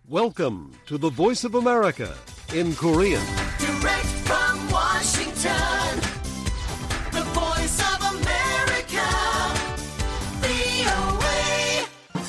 Welcome to the Voice of America in Korean. Direct from Washington, the Voice of America, VOA.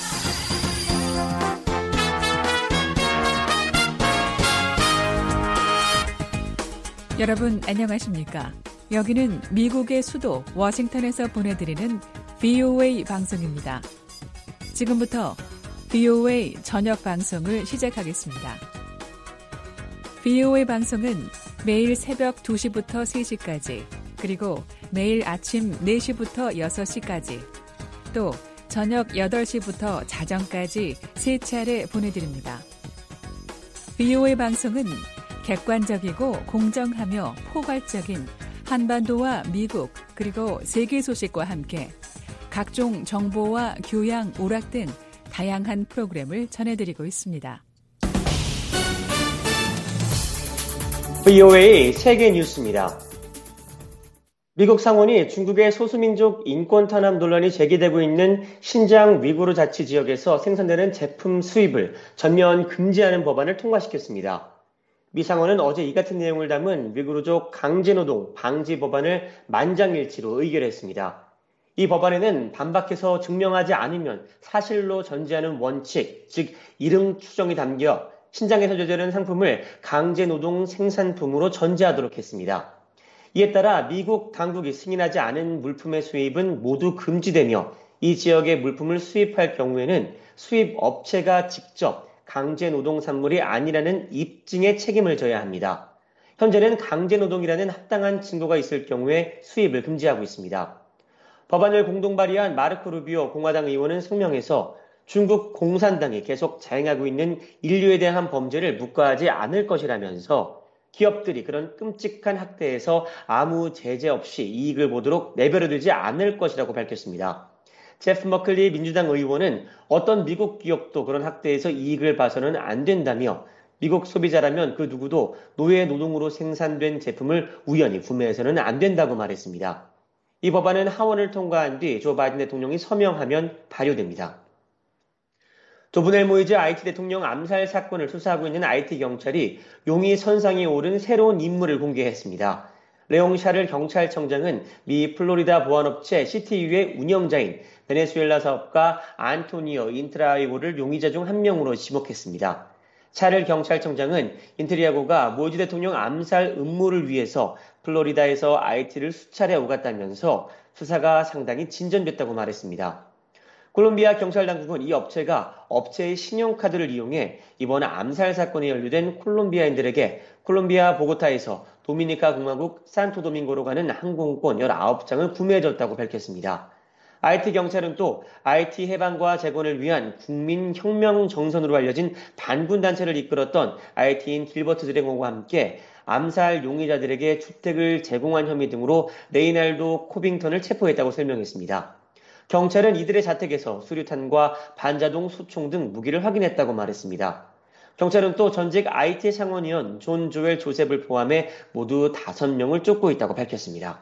여러분 안녕하십니까? 여기는 미국의 수도 워싱턴에서 보내드리는 VOA 방송입니다. 지금부터 VOA 저녁 방송을 시작하겠습니다. VOA 방송은 매일 새벽 2시부터 3시까지, 그리고 매일 아침 4시부터 6시까지, 또 저녁 8시부터 자정까지 3차례 보내드립니다. VOA 방송은 객관적이고 공정하며 포괄적인 한반도와 미국 그리고 세계 소식과 함께 각종 정보와 교양, 오락 등 다양한 프로그램을 전해드리고 있습니다. VOA 세계 뉴스입니다. 미국 상원이 중국의 소수민족 인권 탄압 논란이 제기되고 있는 신장 위구르 자치 지역에서 생산되는 제품 수입을 전면 금지하는 법안을 통과시켰습니다. 미 상원은 어제 이 같은 내용을 담은 위구르족 강제노동 방지 법안을 만장일치로 의결했습니다. 이 법안에는 반박해서 증명하지 않으면 사실로 전제하는 원칙, 즉 이름 추정이 담겨 신장에 소재되는 상품을 강제노동 생산품으로 전제하도록 했습니다. 이에 따라 미국 당국이 승인하지 않은 물품의 수입은 모두 금지되며 이 지역의 물품을 수입할 경우에는 수입 업체가 직접 강제노동 산물이 아니라는 입증의 책임을 져야 합니다. 현재는 강제노동이라는 합당한 증거가 있을 경우에 수입을 금지하고 있습니다. 법안을 공동 발의한 마르코 루비오 공화당 의원은 성명에서 중국 공산당이 계속 자행하고 있는 인류에 대한 범죄를 묵과하지 않을 것이라면서 기업들이 그런 끔찍한 학대에서 아무 제재 없이 이익을 보도록 내버려두지 않을 것이라고 밝혔습니다. 제프 머클리 민주당 의원은 어떤 미국 기업도 그런 학대에서 이익을 봐서는 안 된다며 미국 소비자라면 그 누구도 노예 노동으로 생산된 제품을 우연히 구매해서는 안 된다고 말했습니다. 이 법안은 하원을 통과한 뒤 조 바이든 대통령이 서명하면 발효됩니다. 조분엘 모이즈 IT 대통령 암살 사건을 수사하고 있는 IT 경찰이 용의 선상에 오른 새로운 인물을 공개했습니다. 레옹 샤를 경찰청장은 미 플로리다 보안업체 CTU의 운영자인 베네수엘라 사업가 안토니오 인트라이고를 용의자 중 한 명으로 지목했습니다. 샤를 경찰청장은 인트리아고가 모이즈 대통령 암살 음모를 위해서 플로리다에서 IT를 수차례 오갔다면서 수사가 상당히 진전됐다고 말했습니다. 콜롬비아 경찰당국은 이 업체가 업체의 신용카드를 이용해 이번 암살 사건에 연루된 콜롬비아인들에게 콜롬비아 보고타에서 도미니카 공화국 산토도밍고로 가는 항공권 19장을 구매해줬다고 밝혔습니다. IT 경찰은 또 IT 해방과 재건을 위한 국민혁명 정선으로 알려진 반군단체를 이끌었던 IT인 길버트 드랭오와 함께 암살 용의자들에게 주택을 제공한 혐의 등으로 레이날도 코빙턴을 체포했다고 설명했습니다. 경찰은 이들의 자택에서 수류탄과 반자동 소총 등 무기를 확인했다고 말했습니다. 경찰은 또 전직 IT 상원의원 존 조엘 조셉을 포함해 모두 5명을 쫓고 있다고 밝혔습니다.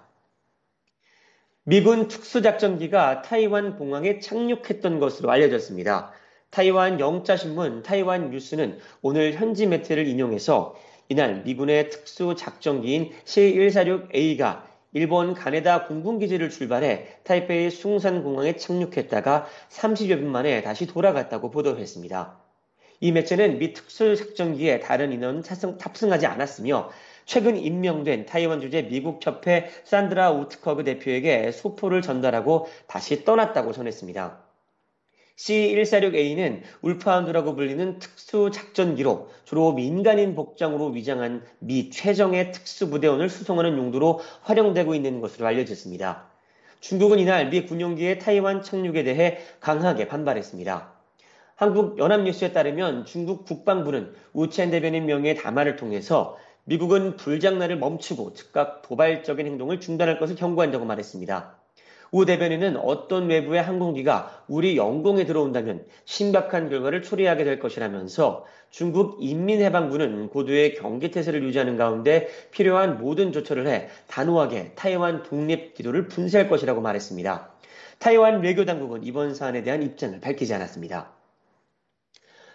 미군 특수작전기가 타이완 공항에 착륙했던 것으로 알려졌습니다. 타이완 영자신문 타이완 뉴스는 오늘 현지 매체를 인용해서 이날 미군의 특수작전기인 C-146A가 일본 가네다 공군기지를 출발해 타이페이 숭산공항에 착륙했다가 30여 분 만에 다시 돌아갔다고 보도했습니다. 이 매체는 미 특수작전기에 다른 인원은 탑승하지 않았으며 최근 임명된 타이완 주재 미국협회 산드라 우트커그 대표에게 소포를 전달하고 다시 떠났다고 전했습니다. C-146A는 울프하운드라고 불리는 특수작전기로 주로 민간인 복장으로 위장한 미 최정예 특수부대원을 수송하는 용도로 활용되고 있는 것으로 알려졌습니다. 중국은 이날 미 군용기의 타이완 착륙에 대해 강하게 반발했습니다. 한국 연합뉴스에 따르면 중국 국방부는 우첸 대변인 명의의 담화를 통해서 미국은 불장난을 멈추고 즉각 도발적인 행동을 중단할 것을 경고한다고 말했습니다. 우 대변인은 어떤 외부의 항공기가 우리 영공에 들어온다면 심각한 결과를 초래하게 될 것이라면서 중국 인민해방군은 고도의 경계태세를 유지하는 가운데 필요한 모든 조처를 해 단호하게 타이완 독립 기도를 분쇄할 것이라고 말했습니다. 타이완 외교당국은 이번 사안에 대한 입장을 밝히지 않았습니다.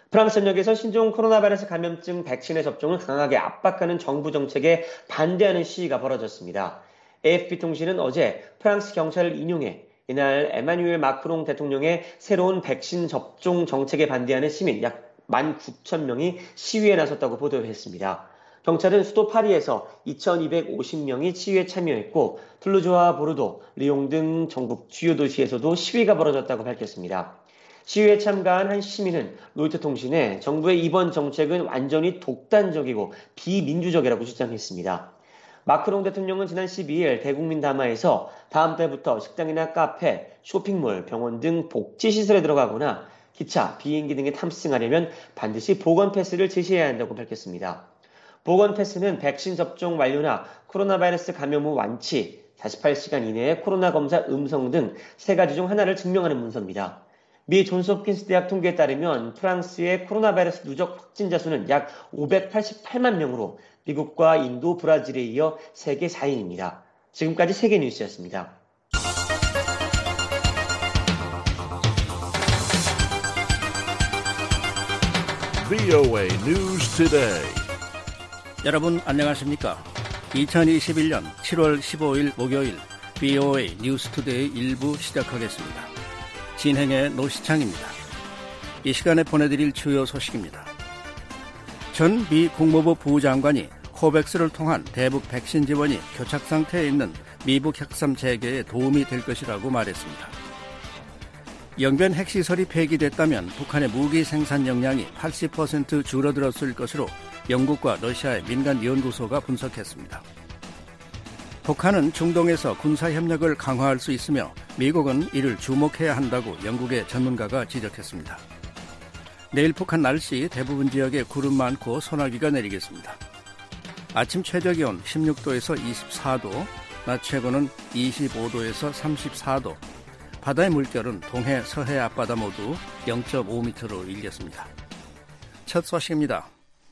프랑스 전역에서 신종 코로나 바이러스 감염증 백신의 접종을 강하게 압박하는 정부 정책에 반대하는 시위가 벌어졌습니다. AFP통신은 어제 프랑스 경찰을 인용해 이날 에마뉴엘 마크롱 대통령의 새로운 백신 접종 정책에 반대하는 시민 약 19,000명이 시위에 나섰다고 보도했습니다. 경찰은 수도 파리에서 2,250명이 시위에 참여했고 툴루즈와 보르도, 리옹 등 전국 주요 도시에서도 시위가 벌어졌다고 밝혔습니다. 시위에 참가한 한 시민은 로이터 통신에 정부의 이번 정책은 완전히 독단적이고 비민주적이라고 주장했습니다. 마크롱 대통령은 지난 12일 대국민 담화에서 다음 달부터 식당이나 카페, 쇼핑몰, 병원 등 복지시설에 들어가거나 기차, 비행기 등에 탑승하려면 반드시 보건 패스를 제시해야 한다고 밝혔습니다. 보건 패스는 백신 접종 완료나 코로나 바이러스 감염 후 완치, 48시간 이내에 코로나 검사 음성 등 세 가지 중 하나를 증명하는 문서입니다. 미 존스홉킨스 대학 통계에 따르면 프랑스의 코로나 바이러스 누적 확진자 수는 약 588만 명으로 미국과 인도, 브라질에 이어 세계 4위입니다. 지금까지 세계 뉴스였습니다. VOA News Today. 여러분 안녕하십니까? 2021년 7월 15일 목요일 VOA 뉴스 투데이 1부 시작하겠습니다. 진행의 노시창입니다. 이 시간에 보내드릴 주요 소식입니다. 전 미 국무부 부장관이 코백스를 통한 대북 백신 지원이 교착 상태에 있는 미북 협상 재개에 도움이 될 것이라고 말했습니다. 영변 핵시설이 폐기됐다면 북한의 무기 생산 역량이 80% 줄어들었을 것으로 영국과 러시아의 민간 연구소가 분석했습니다. 북한은 중동에서 군사협력을 강화할 수 있으며 미국은 이를 주목해야 한다고 영국의 전문가가 지적했습니다. 내일 북한 날씨 대부분 지역에 구름 많고 소나기가 내리겠습니다. 아침 최저기온 16도에서 24도, 낮 최고는 25도에서 34도, 바다의 물결은 동해, 서해 앞바다 모두 0.5m로 일겠습니다. 첫 소식입니다.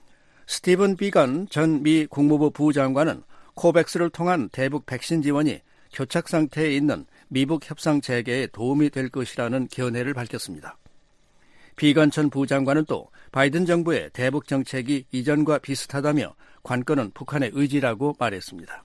스티븐 비건 전 미 국무부 부장관은 코백스를 통한 대북 백신 지원이 교착 상태에 있는 미북 협상 재개에 도움이 될 것이라는 견해를 밝혔습니다. 비건 전 부장관은 또 바이든 정부의 대북 정책이 이전과 비슷하다며 관건은 북한의 의지라고 말했습니다.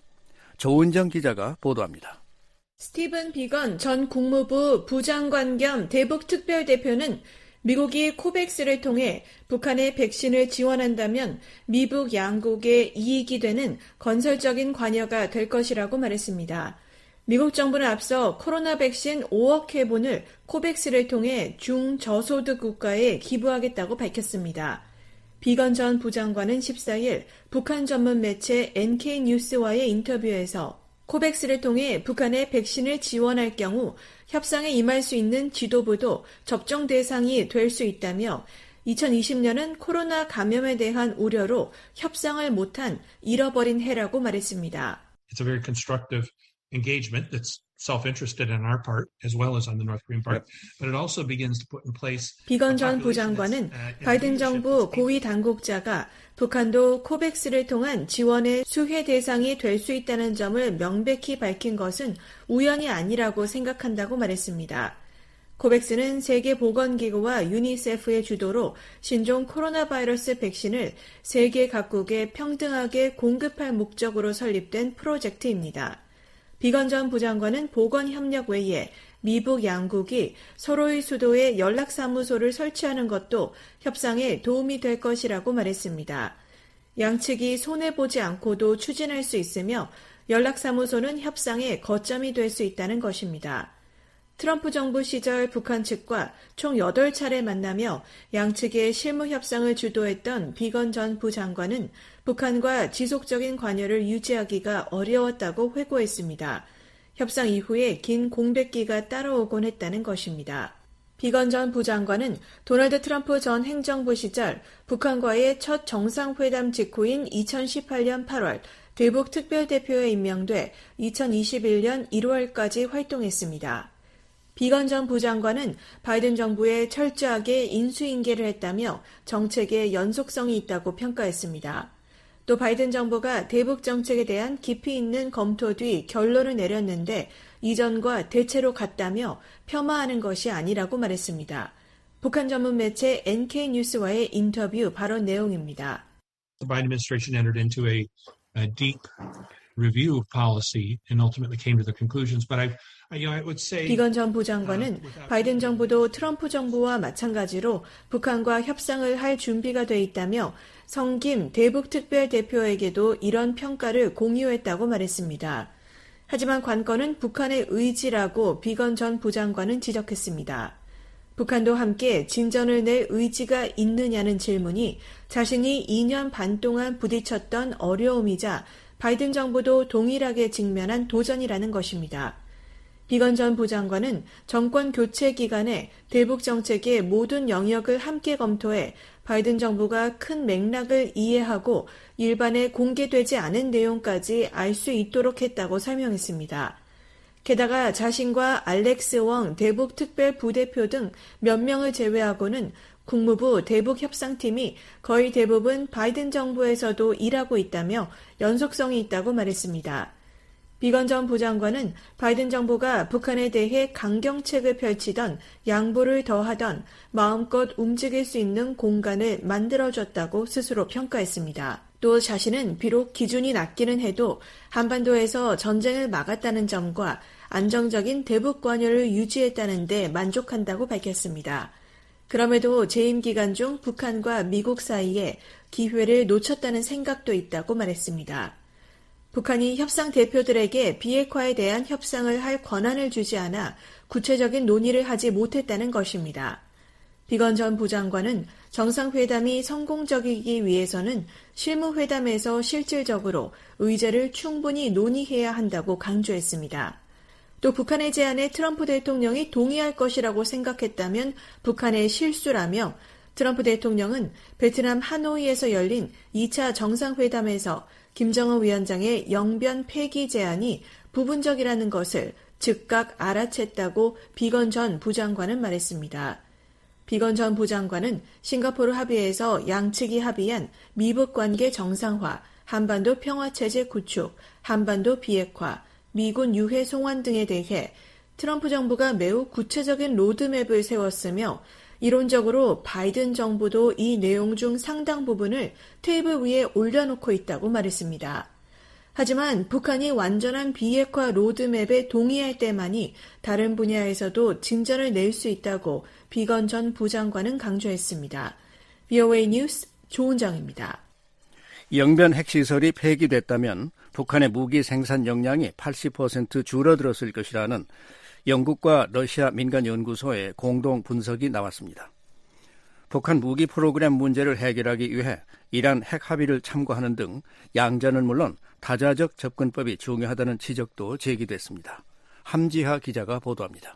조은정 기자가 보도합니다. 스티븐 비건 전 국무부 부장관 겸 대북 특별대표는 미국이 코백스를 통해 북한의 백신을 지원한다면 미북 양국의 이익이 되는 건설적인 관여가 될 것이라고 말했습니다. 미국 정부는 앞서 코로나 백신 5억 회분을 코백스를 통해 중저소득 국가에 기부하겠다고 밝혔습니다. 비건 전 부장관은 14일 북한 전문 매체 NK뉴스와의 인터뷰에서 코백스를 통해 북한의 백신을 지원할 경우 협상에 임할 수 있는 지도부도 접종 대상이 될 수 있다며 2020년은 코로나 감염에 대한 우려로 협상을 못한 잃어버린 해라고 말했습니다. It's a very constructive engagement that's self-interested on our part as well as on the North Korean part, but it also begins to put in place. 비건 전 부장관은 바이든 정부 고위 당국자가 북한도 코백스를 통한 지원의 수혜 대상이 될 수 있다는 점을 명백히 밝힌 것은 우연이 아니라고 생각한다고 말했습니다. 코백스는 세계보건기구와 유니세프의 주도로 신종 코로나 바이러스 백신을 세계 각국에 평등하게 공급할 목적으로 설립된 프로젝트입니다. 비건 전 부장관은 보건협력 외에 미북 양국이 서로의 수도에 연락사무소를 설치하는 것도 협상에 도움이 될 것이라고 말했습니다. 양측이 손해보지 않고도 추진할 수 있으며 연락사무소는 협상의 거점이 될 수 있다는 것입니다. 트럼프 정부 시절 북한 측과 총 8차례 만나며 양측의 실무 협상을 주도했던 비건 전 부장관은 북한과 지속적인 관여를 유지하기가 어려웠다고 회고했습니다. 협상 이후에 긴 공백기가 따라오곤 했다는 것입니다. 비건 전 부장관은 도널드 트럼프 전 행정부 시절 북한과의 첫 정상회담 직후인 2018년 8월 대북 특별대표에 임명돼 2021년 1월까지 활동했습니다. 비건 전 부장관은 바이든 정부에 철저하게 인수인계를 했다며 정책의 연속성이 있다고 평가했습니다. 또 바이든 정부가 대북 정책에 대한 깊이 있는 검토 뒤 결론을 내렸는데 이전과 대체로 같다며 폄하하는 것이 아니라고 말했습니다. 북한 전문 매체 NK뉴스와의 인터뷰 발언 내용입니다. The Biden administration entered into a deep review of policy and ultimately came to the conclusions. But I would say 비건 전 부장관은 바이든 정부도 트럼프 정부와 마찬가지로 북한과 협상을 할 준비가 돼 있다며 성김 대북 특별 대표에게도 이런 평가를 공유했다고 말했습니다. 하지만 관건은 북한의 의지라고 비건 전 부장관은 지적했습니다. 북한도 함께 진전을 낼 의지가 있느냐는 질문이 자신이 2년 반 동안 부딪혔던 어려움이자 바이든 정부도 동일하게 직면한 도전이라는 것입니다. 비건 전 부장관은 정권 교체 기간에 대북 정책의 모든 영역을 함께 검토해 바이든 정부가 큰 맥락을 이해하고 일반에 공개되지 않은 내용까지 알 수 있도록 했다고 설명했습니다. 게다가 자신과 알렉스 웡 대북 특별 부대표 등 몇 명을 제외하고는 국무부 대북협상팀이 거의 대부분 바이든 정부에서도 일하고 있다며 연속성이 있다고 말했습니다. 비건 전 부장관은 바이든 정부가 북한에 대해 강경책을 펼치던 양보를 더하던 마음껏 움직일 수 있는 공간을 만들어줬다고 스스로 평가했습니다. 또 자신은 비록 기준이 낮기는 해도 한반도에서 전쟁을 막았다는 점과 안정적인 대북 관여를 유지했다는 데 만족한다고 밝혔습니다. 그럼에도 재임 기간 중 북한과 미국 사이에 기회를 놓쳤다는 생각도 있다고 말했습니다. 북한이 협상 대표들에게 비핵화에 대한 협상을 할 권한을 주지 않아 구체적인 논의를 하지 못했다는 것입니다. 비건 전 부장관은 정상회담이 성공적이기 위해서는 실무회담에서 실질적으로 의제를 충분히 논의해야 한다고 강조했습니다. 또 북한의 제안에 트럼프 대통령이 동의할 것이라고 생각했다면 북한의 실수라며 트럼프 대통령은 베트남 하노이에서 열린 2차 정상회담에서 김정은 위원장의 영변 폐기 제안이 부분적이라는 것을 즉각 알아챘다고 비건 전 부장관은 말했습니다. 비건 전 부장관은 싱가포르 합의에서 양측이 합의한 미북 관계 정상화, 한반도 평화체제 구축, 한반도 비핵화, 미군 유해 송환 등에 대해 트럼프 정부가 매우 구체적인 로드맵을 세웠으며 이론적으로 바이든 정부도 이 내용 중 상당 부분을 테이블 위에 올려놓고 있다고 말했습니다. 하지만 북한이 완전한 비핵화 로드맵에 동의할 때만이 다른 분야에서도 진전을 낼 수 있다고 비건 전 부장관은 강조했습니다. VOA 뉴스 조은정입니다. 영변 핵시설이 폐기됐다면 북한의 무기 생산 역량이 80% 줄어들었을 것이라는 영국과 러시아 민간연구소의 공동 분석이 나왔습니다. 북한 무기 프로그램 문제를 해결하기 위해 이란 핵 합의를 참고하는 등 양자는 물론 다자적 접근법이 중요하다는 지적도 제기됐습니다. 함지하 기자가 보도합니다.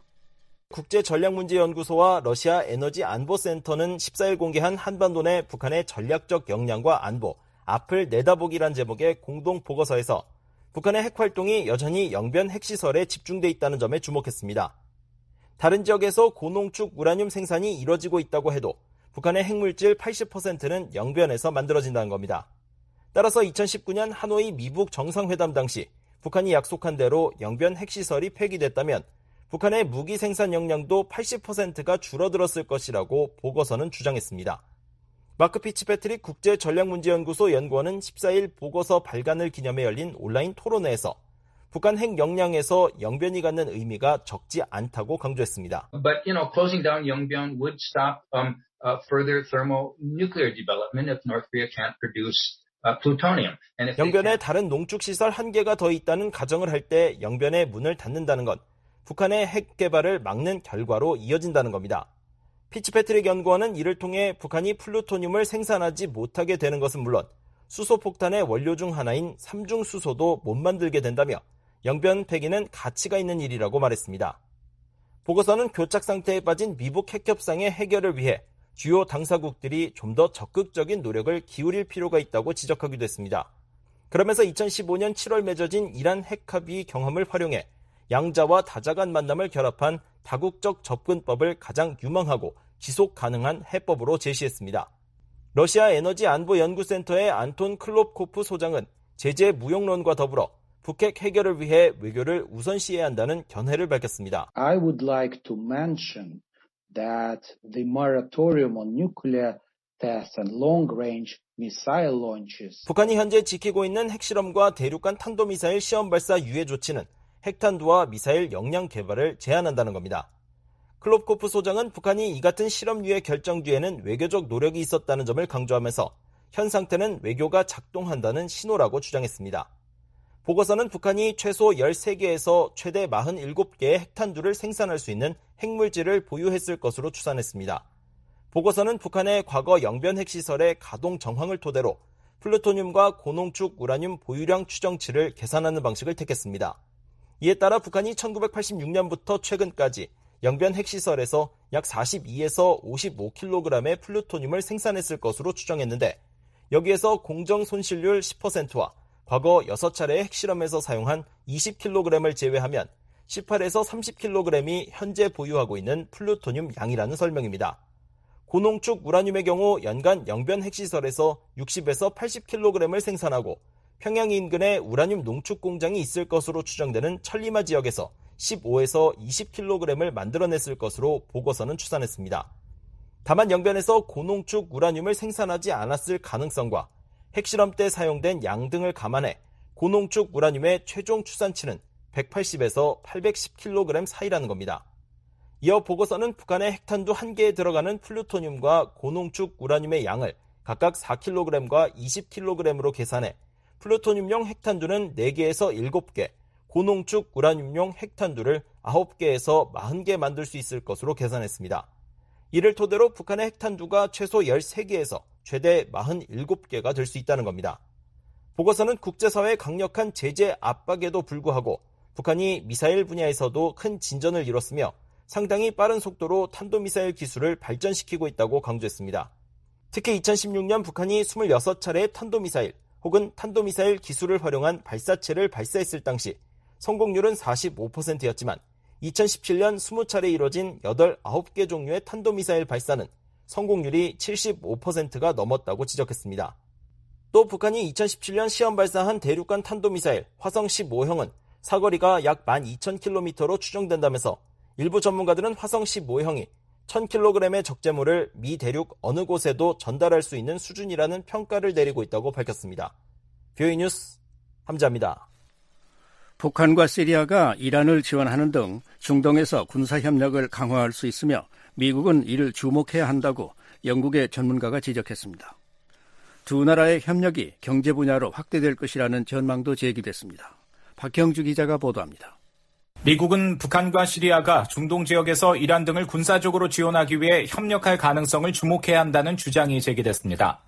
국제전략문제연구소와 러시아 에너지안보센터는 14일 공개한 한반도 내 북한의 전략적 역량과 안보, 앞을 내다보기란 제목의 공동 보고서에서 북한의 핵활동이 여전히 영변 핵시설에 집중돼 있다는 점에 주목했습니다. 다른 지역에서 고농축 우라늄 생산이 이뤄지고 있다고 해도 북한의 핵물질 80%는 영변에서 만들어진다는 겁니다. 따라서 2019년 하노이 미북 정상회담 당시 북한이 약속한 대로 영변 핵시설이 폐기됐다면 북한의 무기 생산 역량도 80%가 줄어들었을 것이라고 보고서는 주장했습니다. 마크 피츠패트릭 국제전략문제연구소 연구원은 14일 보고서 발간을 기념해 열린 온라인 토론회에서 북한 핵 역량에서 영변이 갖는 의미가 적지 않다고 강조했습니다. But closing down Yongbyon would stop further thermonuclear development if North Korea can't produce plutonium. 영변에 다른 농축시설 한 개가 더 있다는 가정을 할 때 영변의 문을 닫는다는 건 북한의 핵 개발을 막는 결과로 이어진다는 겁니다. 피츠패트릭 연구원은 이를 통해 북한이 플루토늄을 생산하지 못하게 되는 것은 물론 수소폭탄의 원료 중 하나인 삼중수소도 못 만들게 된다며 영변 폐기는 가치가 있는 일이라고 말했습니다. 보고서는 교착 상태에 빠진 미북 핵협상의 해결을 위해 주요 당사국들이 좀 더 적극적인 노력을 기울일 필요가 있다고 지적하기도 했습니다. 그러면서 2015년 7월 맺어진 이란 핵합의 경험을 활용해 양자와 다자 간 만남을 결합한 다국적 접근법을 가장 유망하고 지속 가능한 해법으로 제시했습니다. 러시아 에너지안보연구센터의 안톤 클롭코프 소장은 제재 무용론과 더불어 북핵 해결을 위해 외교를 우선시해야 한다는 견해를 밝혔습니다. I would like to mention that the moratorium on nuclear tests and long-range missile launches. 북한이 현재 지키고 있는 핵실험과 대륙간 탄도미사일 시험 발사 유예 조치는 핵탄두와 미사일 역량 개발을 제한한다는 겁니다. 클롭코프 소장은 북한이 이 같은 실험 유예 결정 뒤에는 외교적 노력이 있었다는 점을 강조하면서 현 상태는 외교가 작동한다는 신호라고 주장했습니다. 보고서는 북한이 최소 13개에서 최대 47개의 핵탄두를 생산할 수 있는 핵물질을 보유했을 것으로 추산했습니다. 보고서는 북한의 과거 영변 핵시설의 가동 정황을 토대로 플루토늄과 고농축 우라늄 보유량 추정치를 계산하는 방식을 택했습니다. 이에 따라 북한이 1986년부터 최근까지 영변 핵시설에서 약 42에서 55kg의 플루토늄을 생산했을 것으로 추정했는데 여기에서 공정 손실률 10%와 과거 6차례의 핵실험에서 사용한 20kg을 제외하면 18에서 30kg이 현재 보유하고 있는 플루토늄 양이라는 설명입니다. 고농축 우라늄의 경우 연간 영변 핵시설에서 60에서 80kg을 생산하고 평양 인근에 우라늄 농축 공장이 있을 것으로 추정되는 천리마 지역에서 15에서 20kg을 만들어냈을 것으로 보고서는 추산했습니다. 다만 영변에서 고농축 우라늄을 생산하지 않았을 가능성과 핵실험 때 사용된 양 등을 감안해 고농축 우라늄의 최종 추산치는 180에서 810kg 사이라는 겁니다. 이어 보고서는 북한의 핵탄두 1개에 들어가는 플루토늄과 고농축 우라늄의 양을 각각 4kg과 20kg으로 계산해 플루토늄용 핵탄두는 4개에서 7개, 고농축 우라늄용 핵탄두를 9개에서 40개 만들 수 있을 것으로 계산했습니다. 이를 토대로 북한의 핵탄두가 최소 13개에서 최대 47개가 될 수 있다는 겁니다. 보고서는 국제사회의 강력한 제재 압박에도 불구하고 북한이 미사일 분야에서도 큰 진전을 이뤘으며 상당히 빠른 속도로 탄도미사일 기술을 발전시키고 있다고 강조했습니다. 특히 2016년 북한이 26차례의 탄도미사일 혹은 탄도미사일 기술을 활용한 발사체를 발사했을 당시 성공률은 45%였지만 2017년 20차례 이뤄진 89개 종류의 탄도미사일 발사는 성공률이 75%가 넘었다고 지적했습니다. 또 북한이 2017년 시험 발사한 대륙간 탄도미사일 화성 15형은 사거리가 약 12,000km로 추정된다면서 일부 전문가들은 화성 15형이 1,000kg의 적재물을 미 대륙 어느 곳에도 전달할 수 있는 수준이라는 평가를 내리고 있다고 밝혔습니다. VOA 뉴스 함자입니다. 북한과 시리아가 이란을 지원하는 등 중동에서 군사협력을 강화할 수 있으며 미국은 이를 주목해야 한다고 영국의 전문가가 지적했습니다. 두 나라의 협력이 경제 분야로 확대될 것이라는 전망도 제기됐습니다. 박형주 기자가 보도합니다. 미국은 북한과 시리아가 중동 지역에서 이란 등을 군사적으로 지원하기 위해 협력할 가능성을 주목해야 한다는 주장이 제기됐습니다.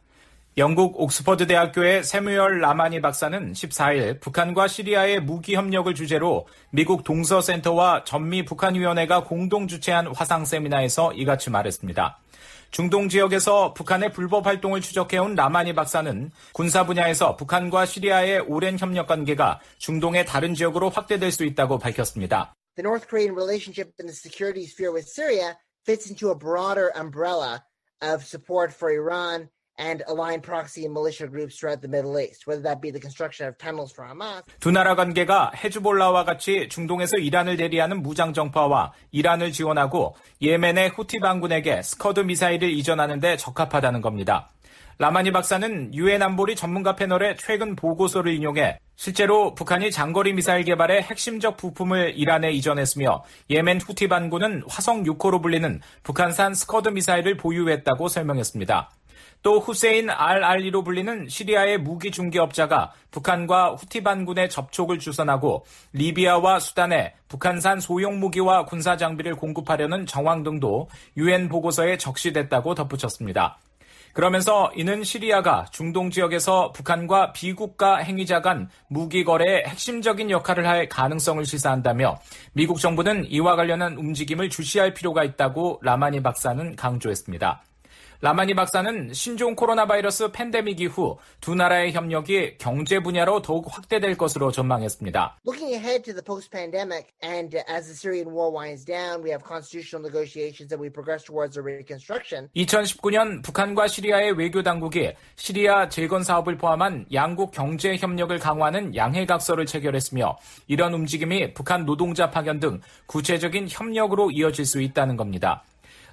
영국 옥스퍼드 대학교의 세뮤얼 라마니 박사는 14일 북한과 시리아의 무기 협력을 주제로 미국 동서센터와 전미 북한위원회가 공동 주최한 화상 세미나에서 이같이 말했습니다. 중동 지역에서 북한의 불법 활동을 추적해온 라마니 박사는 군사 분야에서 북한과 시리아의 오랜 협력 관계가 중동의 다른 지역으로 확대될 수 있다고 밝혔습니다. The North Korean relationship in the security sphere with Syria fits into a broader umbrella of support for Iran and aligned proxy and militia groups throughout the Middle East, whether that be the construction of tunnels for Hamas. 두 나라 관계가 헤즈볼라와 같이 중동에서 이란을 대리하는 무장 정파와 이란을 지원하고 예멘의 후티 반군에게 스커드 미사일을 이전하는 데 적합하다는 겁니다. 라마니 박사는 유엔 안보리 전문가 패널의 최근 보고서를 인용해 실제로 북한이 장거리 미사일 개발의 핵심적 부품을 이란에 이전했으며 예멘 후티 반군은 화성 6호로 불리는 북한산 스커드 미사일을 보유했다고 설명했습니다. 또 후세인 알알리로 불리는 시리아의 무기 중개업자가 북한과 후티 반군의 접촉을 주선하고 리비아와 수단에 북한산 소형 무기와 군사 장비를 공급하려는 정황 등도 유엔 보고서에 적시됐다고 덧붙였습니다. 그러면서 이는 시리아가 중동 지역에서 북한과 비국가 행위자 간 무기 거래에 핵심적인 역할을 할 가능성을 시사한다며 미국 정부는 이와 관련한 움직임을 주시할 필요가 있다고 라마니 박사는 강조했습니다. 라마니 박사는 신종 코로나 바이러스 팬데믹 이후 두 나라의 협력이 경제 분야로 더욱 확대될 것으로 전망했습니다. Looking ahead to the post-pandemic and as the Syrian war winds down, we have constitutional negotiations that we progress towards a reconstruction. 2019년 북한과 시리아의 외교 당국이 시리아 재건 사업을 포함한 양국 경제 협력을 강화하는 양해각서를 체결했으며 이런 움직임이 북한 노동자 파견 등 구체적인 협력으로 이어질 수 있다는 겁니다.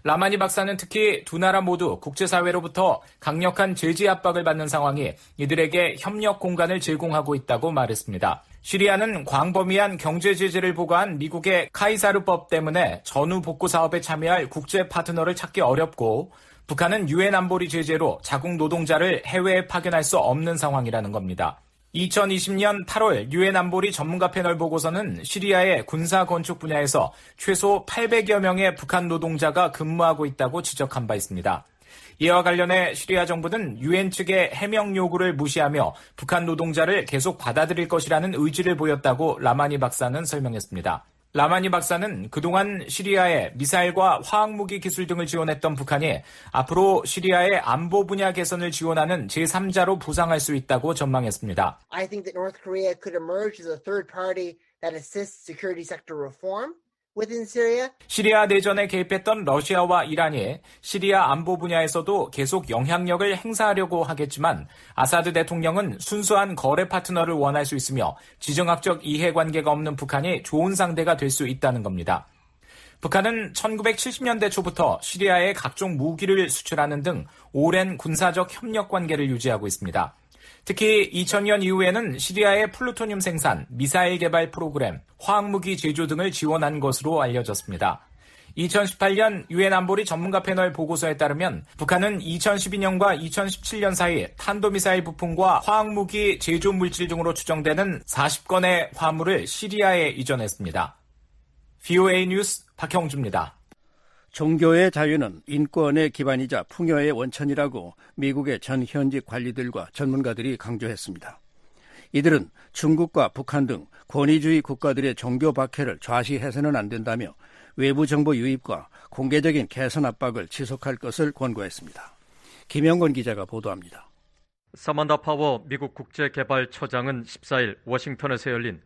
라마니 박사는 특히 두 나라 모두 국제사회로부터 강력한 제재 압박을 받는 상황이 이들에게 협력 공간을 제공하고 있다고 말했습니다. 시리아는 광범위한 경제 제재를 부과한 미국의 카이사르법 때문에 전후 복구 사업에 참여할 국제 파트너를 찾기 어렵고 북한은 유엔 안보리 제재로 자국 노동자를 해외에 파견할 수 없는 상황이라는 겁니다. 2020년 8월 유엔 안보리 전문가 패널 보고서는 시리아의 군사 건축 분야에서 최소 800여 명의 북한 노동자가 근무하고 있다고 지적한 바 있습니다. 이와 관련해 시리아 정부는 유엔 측의 해명 요구를 무시하며 북한 노동자를 계속 받아들일 것이라는 의지를 보였다고 라마니 박사는 설명했습니다. 라마니 박사는 그동안 시리아에 미사일과 화학무기 기술 등을 지원했던 북한이 앞으로 시리아의 안보 분야 개선을 지원하는 제3자로 부상할 수 있다고 전망했습니다. I think that North Korea could emerge as a third party that assists security sector reform within Syria. 시리아 내전에 개입했던 러시아와 이란이 시리아 안보 분야에서도 계속 영향력을 행사하려고 하겠지만 아사드 대통령은 순수한 거래 파트너를 원할 수 있으며 지정학적 이해관계가 없는 북한이 좋은 상대가 될 수 있다는 겁니다. 북한은 1970년대 초부터 시리아에 각종 무기를 수출하는 등 오랜 군사적 협력 관계를 유지하고 있습니다. 특히 2000년 이후에는 시리아의 플루토늄 생산, 미사일 개발 프로그램, 화학무기 제조 등을 지원한 것으로 알려졌습니다. 2018년 유엔 안보리 전문가 패널 보고서에 따르면 북한은 2012년과 2017년 사이 탄도미사일 부품과 화학무기 제조 물질 등으로 추정되는 40건의 화물을 시리아에 이전했습니다. VOA 뉴스 박형주입니다. 종교의 자유는 인권의 기반이자 풍요의 원천이라고 미국의 전 현직 관리들과 전문가들이 강조했습니다. 이들은 중국과 북한 등 권위주의 국가들의 종교 박해를 좌시해서는 안 된다며 외부 정보 유입과 공개적인 개선 압박을 지속할 것을 권고했습니다. 김영건 기자가 보도합니다. 사만다 파워 미국 국제개발처장은 14일 워싱턴에서 열린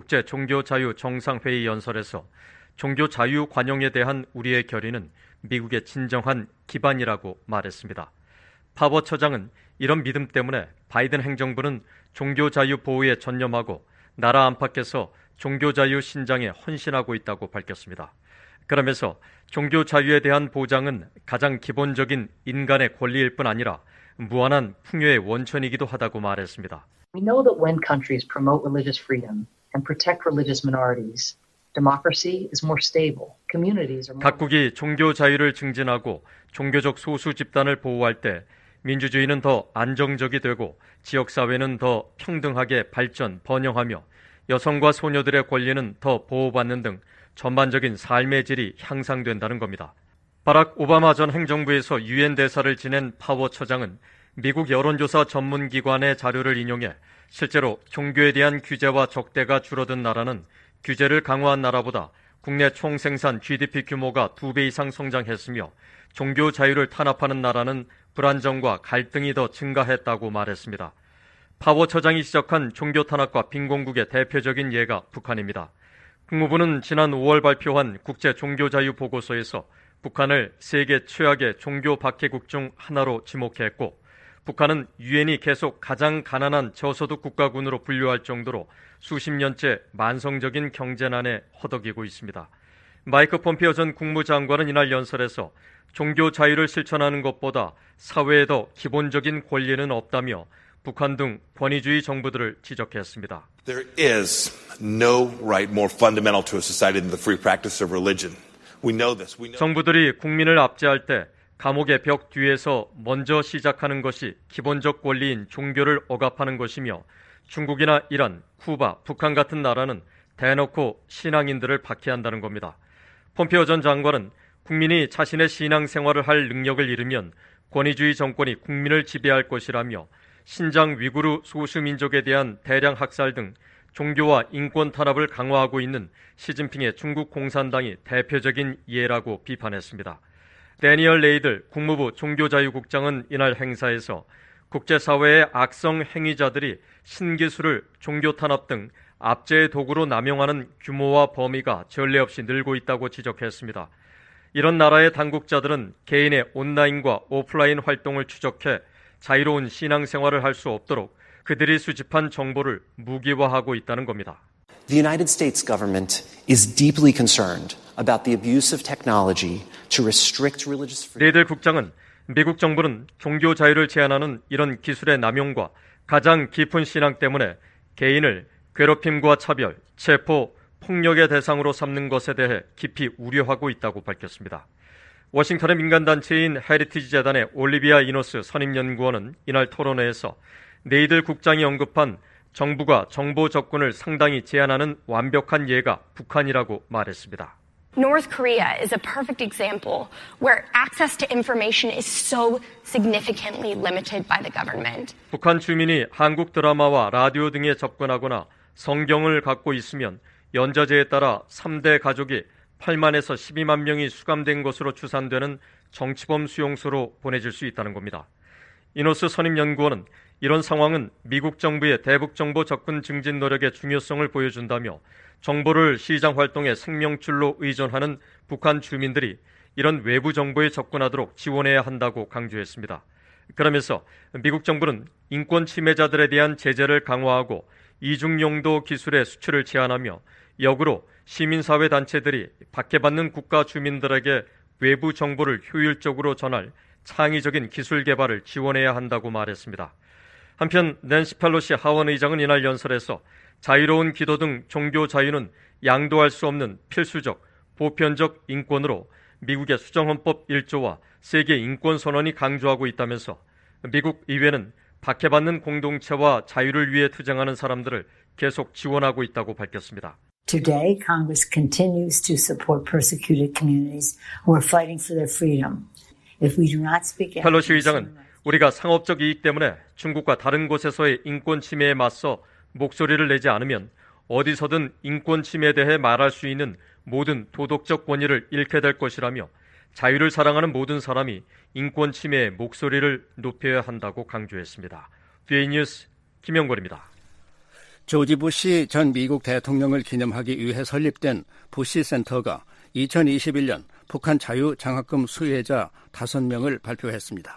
국제종교자유 정상회의 연설에서 종교 자유 관용에 대한 우리의 결의는 미국의 진정한 기반이라고 말했습니다. 파워 처장은 이런 믿음 때문에 바이든 행정부는 종교 자유 보호에 전념하고 나라 안팎에서 종교 자유 신장에 헌신하고 있다고 밝혔습니다. 그러면서 종교 자유에 대한 보장은 가장 기본적인 인간의 권리일 뿐 아니라 무한한 풍요의 원천이기도 하다고 말했습니다. We know that when countries promote religious freedom and protect religious minorities, democracy is more stable. Communities are more... 각국이 종교 자유를 증진하고 종교적 소수 집단을 보호할 때 민주주의는 더 안정적이 되고 지역사회는 더 평등하게 발전, 번영하며 여성과 소녀들의 권리는 더 보호받는 등 전반적인 삶의 질이 향상된다는 겁니다. 바락 오바마 전 행정부에서 유엔 대사를 지낸 파워 처장은 미국 여론조사 전문기관의 자료를 인용해 실제로 종교에 대한 규제와 적대가 줄어든 나라는 규제를 강화한 나라보다 국내 총생산 GDP 규모가 2배 이상 성장했으며 종교 자유를 탄압하는 나라는 불안정과 갈등이 더 증가했다고 말했습니다. 파워 처장이 지적한 종교 탄압과 빈곤국의 대표적인 예가 북한입니다. 국무부는 지난 5월 발표한 국제 종교 자유 보고서에서 북한을 세계 최악의 종교 박해국 중 하나로 지목했고 북한은 유엔이 계속 가장 가난한 저소득 국가군으로 분류할 정도로 수십 년째 만성적인 경제난에 허덕이고 있습니다. 마이크 폼피오 전 국무장관은 이날 연설에서 종교 자유를 실천하는 것보다 사회에 더 기본적인 권리는 없다며 북한 등 권위주의 정부들을 지적했습니다. There is no right more fundamental to a society than the free practice of religion. We know this. 정부들이 국민을 압제할 때 감옥의 벽 뒤에서 먼저 시작하는 것이 기본적 권리인 종교를 억압하는 것이며 중국이나 이란, 쿠바, 북한 같은 나라는 대놓고 신앙인들을 박해한다는 겁니다. 폼피오 전 장관은 국민이 자신의 신앙생활을 할 능력을 잃으면 권위주의 정권이 국민을 지배할 것이라며 신장 위구르 소수민족에 대한 대량 학살 등 종교와 인권 탄압을 강화하고 있는 시진핑의 중국 공산당이 대표적인 예라고 비판했습니다. 데니얼 레이들 국무부 종교자유국장은 이날 행사에서 국제사회의 악성 행위자들이 신기술을 종교 탄압 등 압제의 도구로 남용하는 규모와 범위가 전례 없이 늘고 있다고 지적했습니다. 이런 나라의 당국자들은 개인의 온라인과 오프라인 활동을 추적해 자유로운 신앙생활을 할 수 없도록 그들이 수집한 정보를 무기화하고 있다는 겁니다. The United States government is deeply concerned about the abuse of technology to restrict religious freedom. 네들 국장은 미국 정부는 종교 자유를 제한하는 이런 기술의 남용과 가장 깊은 신앙 때문에 개인을 괴롭힘과 차별, 체포, 폭력의 대상으로 삼는 것에 대해 깊이 우려하고 있다고 밝혔습니다. 워싱턴의 민간단체인 헤리티지 재단의 올리비아 이노스 선임연구원은 이날 토론회에서 네이들 국장이 언급한 정부가 정보 접근을 상당히 제한하는 완벽한 예가 북한이라고 말했습니다. North Korea is a perfect example where access to information is so significantly limited by the government. 북한 주민이 한국 드라마와 라디오 등에 접근하거나 성경을 갖고 있으면 연좌제에 따라 3대 가족이 8만에서 12만 명이 수감된 것으로 추산되는 정치범 수용소로 보내질 수 있다는 겁니다. 이노스 선임연구원은 이런 상황은 미국 정부의 대북 정보 접근 증진 노력의 중요성을 보여준다며 정보를 시장 활동의 생명줄로 의존하는 북한 주민들이 이런 외부 정보에 접근하도록 지원해야 한다고 강조했습니다. 그러면서 미국 정부는 인권 침해자들에 대한 제재를 강화하고 이중용도 기술의 수출을 제한하며 역으로 시민사회 단체들이 박해받는 국가 주민들에게 외부 정보를 효율적으로 전할 창의적인 기술 개발을 지원해야 한다고 말했습니다. 한편 낸시 펠로시 하원 의장은 이날 연설에서 자유로운 기도 등 종교 자유는 양도할 수 없는 필수적, 보편적 인권으로 미국의 수정헌법 1조와 세계 인권선언이 강조하고 있다면서 미국 의회는 박해받는 공동체와 자유를 위해 투쟁하는 사람들을 계속 지원하고 있다고 밝혔습니다. Today, Congress continues to support persecuted communities who are fighting for their freedom. If we do not speak out, 펠로시 의장은 우리가 상업적 이익 때문에 중국과 다른 곳에서의 인권 침해에 맞서 목소리를 내지 않으면 어디서든 인권 침해에 대해 말할 수 있는 모든 도덕적 권위를 잃게 될 것이라며 자유를 사랑하는 모든 사람이 인권 침해의 목소리를 높여야 한다고 강조했습니다. BA 뉴스 김영걸입니다. 조지 부시 전 미국 대통령을 기념하기 위해 설립된 부시 센터가 2021년 북한 자유장학금 수혜자 5명을 발표했습니다.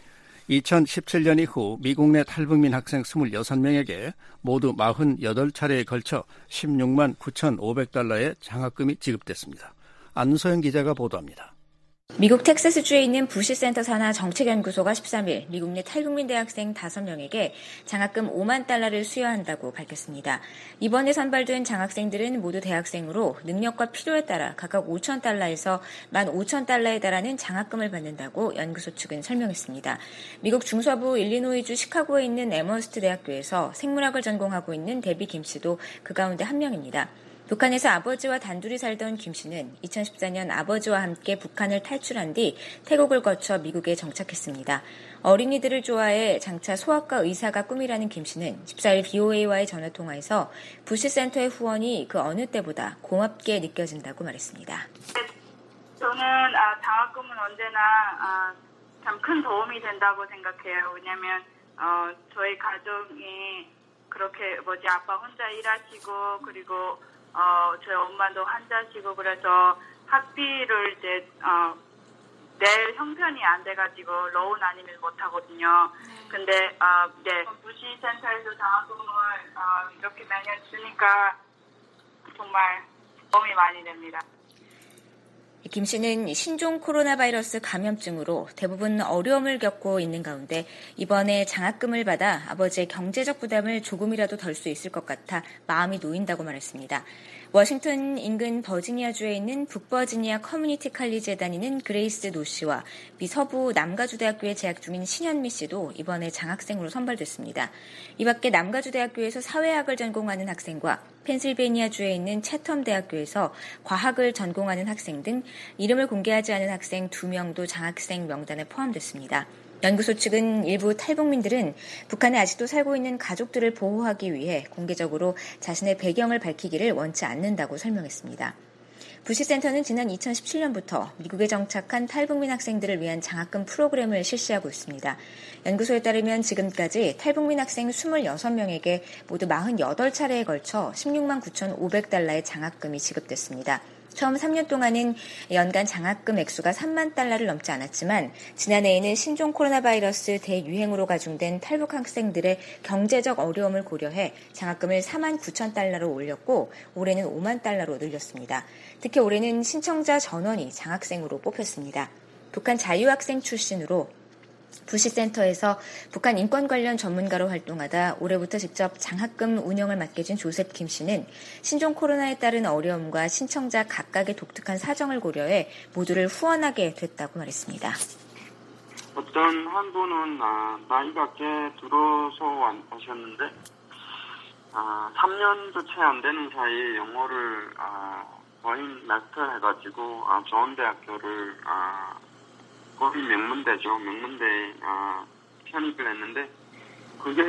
2017년 이후 미국 내 탈북민 학생 26명에게 모두 48차례에 걸쳐 16만 9,500달러의 장학금이 지급됐습니다. 안소영 기자가 보도합니다. 미국 텍사스주에 있는 부시 센터 산하 정책연구소가 13일 미국 내 탈북민 대학생 5명에게 장학금 5만 달러를 수여한다고 밝혔습니다. 이번에 선발된 장학생들은 모두 대학생으로 능력과 필요에 따라 각각 5,000달러에서 15,000달러에 달하는 장학금을 받는다고 연구소 측은 설명했습니다. 미국 중서부 일리노이주 시카고에 있는 에머스트 대학교에서 생물학을 전공하고 있는 데비 김 씨도 그 가운데 한 명입니다. 북한에서 아버지와 단둘이 살던 김 씨는 2014년 아버지와 함께 북한을 탈출한 뒤 태국을 거쳐 미국에 정착했습니다. 어린이들을 좋아해 장차 소아과 의사가 꿈이라는 김 씨는 14일 BOA와의 전화통화에서 부시센터의 후원이 그 어느 때보다 고맙게 느껴진다고 말했습니다. 저는 장학금은 언제나 참 큰 도움이 된다고 생각해요. 왜냐하면 저희 가족이 그렇게 아빠 혼자 일하시고 그리고 저희 엄마도 환자시고 그래서 학비를 이제 낼 형편이 안 돼가지고 로운 아니면 못 하거든요. 근데 부시 센터에서 장학금을 이렇게 매년 주니까 정말 도움이 많이 됩니다. 김 씨는 신종 코로나 바이러스 감염증으로 대부분 어려움을 겪고 있는 가운데 이번에 장학금을 받아 아버지의 경제적 부담을 조금이라도 덜 수 있을 것 같아 마음이 놓인다고 말했습니다. 워싱턴 인근 버지니아주에 있는 북버지니아 커뮤니티 칼리지에 다니는 그레이스 노 씨와 미 서부 남가주대학교에 재학 중인 신현미 씨도 이번에 장학생으로 선발됐습니다. 이 밖에 남가주대학교에서 사회학을 전공하는 학생과 펜실베니아주에 있는 채텀 대학교에서 과학을 전공하는 학생 등 이름을 공개하지 않은 학생 2명도 장학생 명단에 포함됐습니다. 연구소 측은 일부 탈북민들은 북한에 아직도 살고 있는 가족들을 보호하기 위해 공개적으로 자신의 배경을 밝히기를 원치 않는다고 설명했습니다. 부시센터는 지난 2017년부터 미국에 정착한 탈북민 학생들을 위한 장학금 프로그램을 실시하고 있습니다. 연구소에 따르면 지금까지 탈북민 학생 26명에게 모두 48차례에 걸쳐 16만 9,500달러의 장학금이 지급됐습니다. 처음 3년 동안은 연간 장학금 액수가 3만 달러를 넘지 않았지만 지난해에는 신종 코로나 바이러스 대유행으로 가중된 탈북 학생들의 경제적 어려움을 고려해 장학금을 4만 9천 달러로 올렸고 올해는 5만 달러로 늘렸습니다. 특히 올해는 신청자 전원이 장학생으로 뽑혔습니다. 북한 자유학생 출신으로 부시센터에서 북한 인권 관련 전문가로 활동하다 올해부터 직접 장학금 운영을 맡게 된 조셉 김 씨는 신종 코로나에 따른 어려움과 신청자 각각의 독특한 사정을 고려해 모두를 후원하게 됐다고 말했습니다. 어떤 한 분은 나이가 꽤 들어서 오셨는데 3년도 채 안 되는 사이에 영어를 거의 마스터 해가지고 좋은 대학교를 거의 명문대죠. 명문대에 편입을 했는데 그게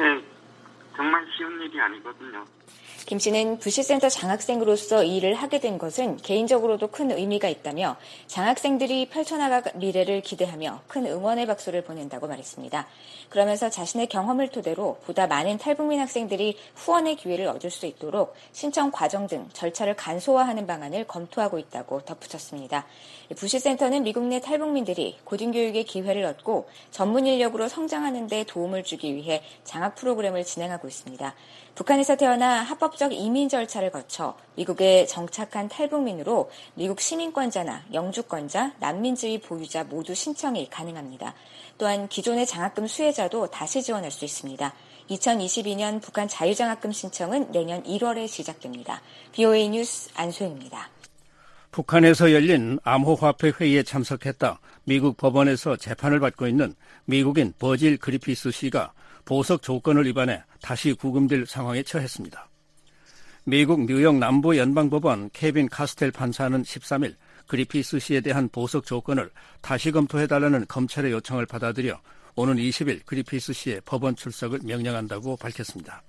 정말 쉬운 일이 아니거든요. 김 씨는 부시센터 장학생으로서 이 일을 하게 된 것은 개인적으로도 큰 의미가 있다며 장학생들이 펼쳐나갈 미래를 기대하며 큰 응원의 박수를 보낸다고 말했습니다. 그러면서 자신의 경험을 토대로 보다 많은 탈북민 학생들이 후원의 기회를 얻을 수 있도록 신청 과정 등 절차를 간소화하는 방안을 검토하고 있다고 덧붙였습니다. 부시센터는 미국 내 탈북민들이 고등교육의 기회를 얻고 전문 인력으로 성장하는 데 도움을 주기 위해 장학 프로그램을 진행하고 있습니다. 북한에서 태어나 합법적 이민 절차를 거쳐 미국에 정착한 탈북민으로 미국 시민권자나 영주권자, 난민지위 보유자 모두 신청이 가능합니다. 또한 기존의 장학금 수혜자도 다시 지원할 수 있습니다. 2022년 북한 자유장학금 신청은 내년 1월에 시작됩니다. BOA 뉴스 안소영입니다. 북한에서 열린 암호화폐 회의에 참석했다 미국 법원에서 재판을 받고 있는 미국인 버질 그리피스 씨가 보석 조건을 위반해 다시 구금될 상황에 처했습니다. 미국 뉴욕 남부 연방법원 케빈 카스텔 판사는 13일 그리피스 씨에 대한 보석 조건을 다시 검토해달라는 검찰의 요청을 받아들여 오는 20일 그리피스 씨의 법원 출석을 명령한다고 밝혔습니다.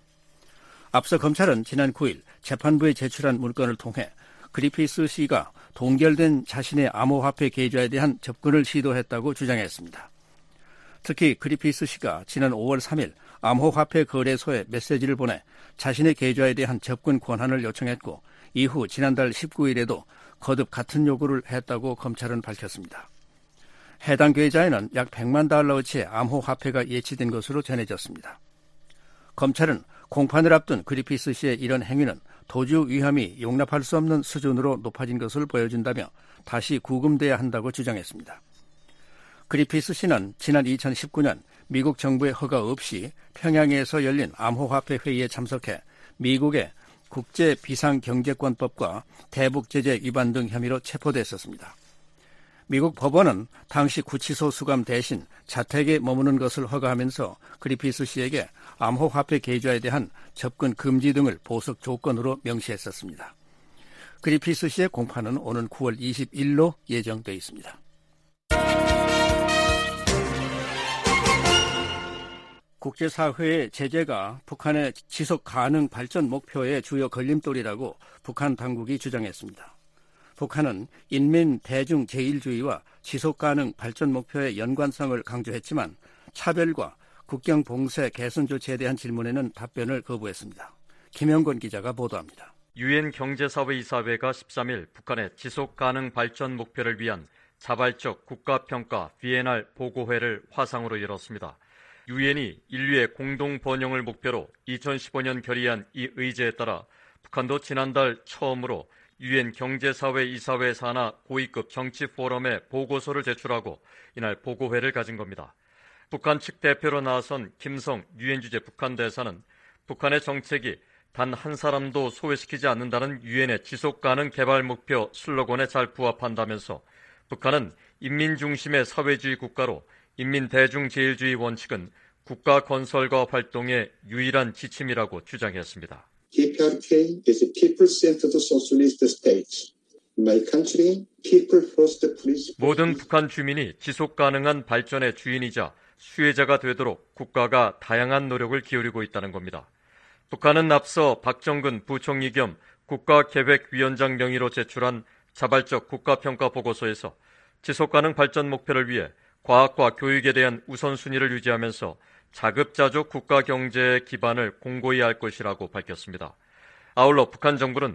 앞서 검찰은 지난 9일 재판부에 제출한 문건을 통해 그리피스 씨가 동결된 자신의 암호화폐 계좌에 대한 접근을 시도했다고 주장했습니다. 특히 그리피스 씨가 지난 5월 3일 암호화폐 거래소에 메시지를 보내 자신의 계좌에 대한 접근 권한을 요청했고 이후 지난달 19일에도 거듭 같은 요구를 했다고 검찰은 밝혔습니다. 해당 계좌에는 약 100만 달러어치의 암호화폐가 예치된 것으로 전해졌습니다. 검찰은 공판을 앞둔 그리피스 씨의 이런 행위는 도주 위험이 용납할 수 없는 수준으로 높아진 것을 보여준다며 다시 구금돼야 한다고 주장했습니다. 그리피스 씨는 지난 2019년 미국 정부의 허가 없이 평양에서 열린 암호화폐 회의에 참석해 미국의 국제비상경제권법과 대북제재 위반 등 혐의로 체포됐었습니다. 미국 법원은 당시 구치소 수감 대신 자택에 머무는 것을 허가하면서 그리피스 씨에게 암호화폐 계좌에 대한 접근 금지 등을 보석 조건으로 명시했었습니다. 그리피스 씨의 공판은 오는 9월 21일로 예정돼 있습니다. 국제사회의 제재가 북한의 지속 가능 발전 목표의 주요 걸림돌이라고 북한 당국이 주장했습니다. 북한은 인민 대중 제일주의와 지속 가능 발전 목표의 연관성을 강조했지만 차별과 국경 봉쇄 개선 조치에 대한 질문에는 답변을 거부했습니다. 김영권 기자가 보도합니다. 유엔 경제사회 이사회가 13일 북한의 지속 가능 발전 목표를 위한 자발적 국가평가 비엔날 보고회를 화상으로 열었습니다. 유엔이 인류의 공동 번영을 목표로 2015년 결의한 이 의제에 따라 북한도 지난달 처음으로 유엔 경제사회 이사회 산하 고위급 정치 포럼에 보고서를 제출하고 이날 보고회를 가진 겁니다. 북한 측 대표로 나선 김성 유엔 주재 북한 대사는 북한의 정책이 단 한 사람도 소외시키지 않는다는 유엔의 지속가능 개발 목표 슬로건에 잘 부합한다면서 북한은 인민 중심의 사회주의 국가로 인민 대중 제일주의 원칙은 국가 건설과 활동의 유일한 지침이라고 주장했습니다. PPRK is a people-centered socialist state. My country, people first, please. 모든 북한 주민이 지속 가능한 발전의 주인이자 수혜자가 되도록 국가가 다양한 노력을 기울이고 있다는 겁니다. 북한은 앞서 박정근 부총리 겸 국가계획위원장 명의로 제출한 자발적 국가평가 보고서에서 지속가능 발전 목표를 위해 과학과 교육에 대한 우선순위를 유지하면서 자급자족 국가 경제의 기반을 공고히 할 것이라고 밝혔습니다. 아울러 북한 정부는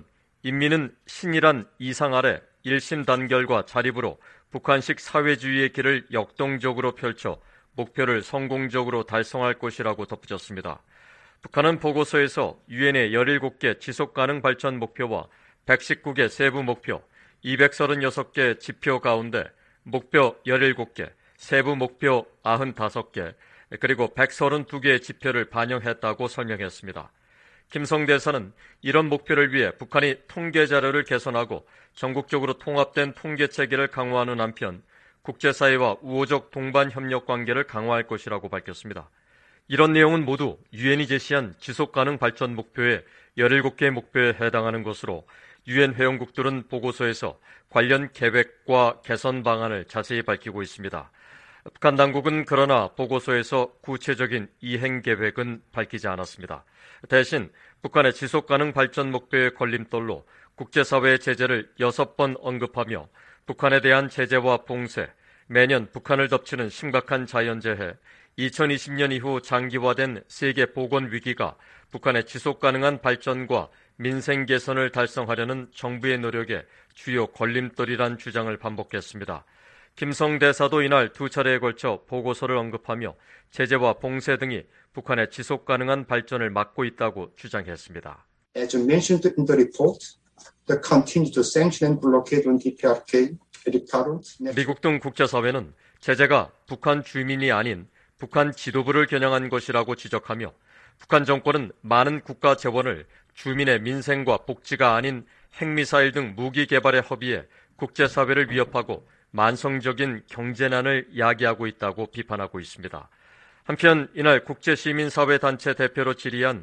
인민은 신이란 이상 아래 1심 단결과 자립으로 북한식 사회주의의 길을 역동적으로 펼쳐 목표를 성공적으로 달성할 것이라고 덧붙였습니다. 북한은 보고서에서 유엔의 17개 지속가능 발전 목표와 119개 세부 목표, 236개 지표 가운데 목표 17개, 세부 목표 95개, 그리고 132개의 지표를 반영했다고 설명했습니다. 김성 대사는 이런 목표를 위해 북한이 통계 자료를 개선하고 전국적으로 통합된 통계 체계를 강화하는 한편 국제사회와 우호적 동반 협력 관계를 강화할 것이라고 밝혔습니다. 이런 내용은 모두 유엔이 제시한 지속가능 발전 목표의 17개 목표에 해당하는 것으로 유엔 회원국들은 보고서에서 관련 계획과 개선 방안을 자세히 밝히고 있습니다. 북한 당국은 그러나 보고서에서 구체적인 이행 계획은 밝히지 않았습니다. 대신 북한의 지속가능 발전 목표의 걸림돌로 국제사회의 제재를 6번 언급하며 북한에 대한 제재와 봉쇄, 매년 북한을 덮치는 심각한 자연재해, 2020년 이후 장기화된 세계 보건 위기가 북한의 지속가능한 발전과 민생 개선을 달성하려는 정부의 노력에 주요 걸림돌이란 주장을 반복했습니다. 김성 대사도 이날 2차례에 걸쳐 보고서를 언급하며 제재와 봉쇄 등이 북한의 지속가능한 발전을 막고 있다고 주장했습니다. As mentioned in the report, the continued sanction and blockade on DPRK, 미국 등 국제사회는 제재가 북한 주민이 아닌 북한 지도부를 겨냥한 것이라고 지적하며 북한 정권은 많은 국가 재원을 주민의 민생과 복지가 아닌 핵미사일 등 무기 개발에 허비해 국제사회를 위협하고 만성적인 경제난을 야기하고 있다고 비판하고 있습니다. 한편 이날 국제시민사회단체 대표로 질의한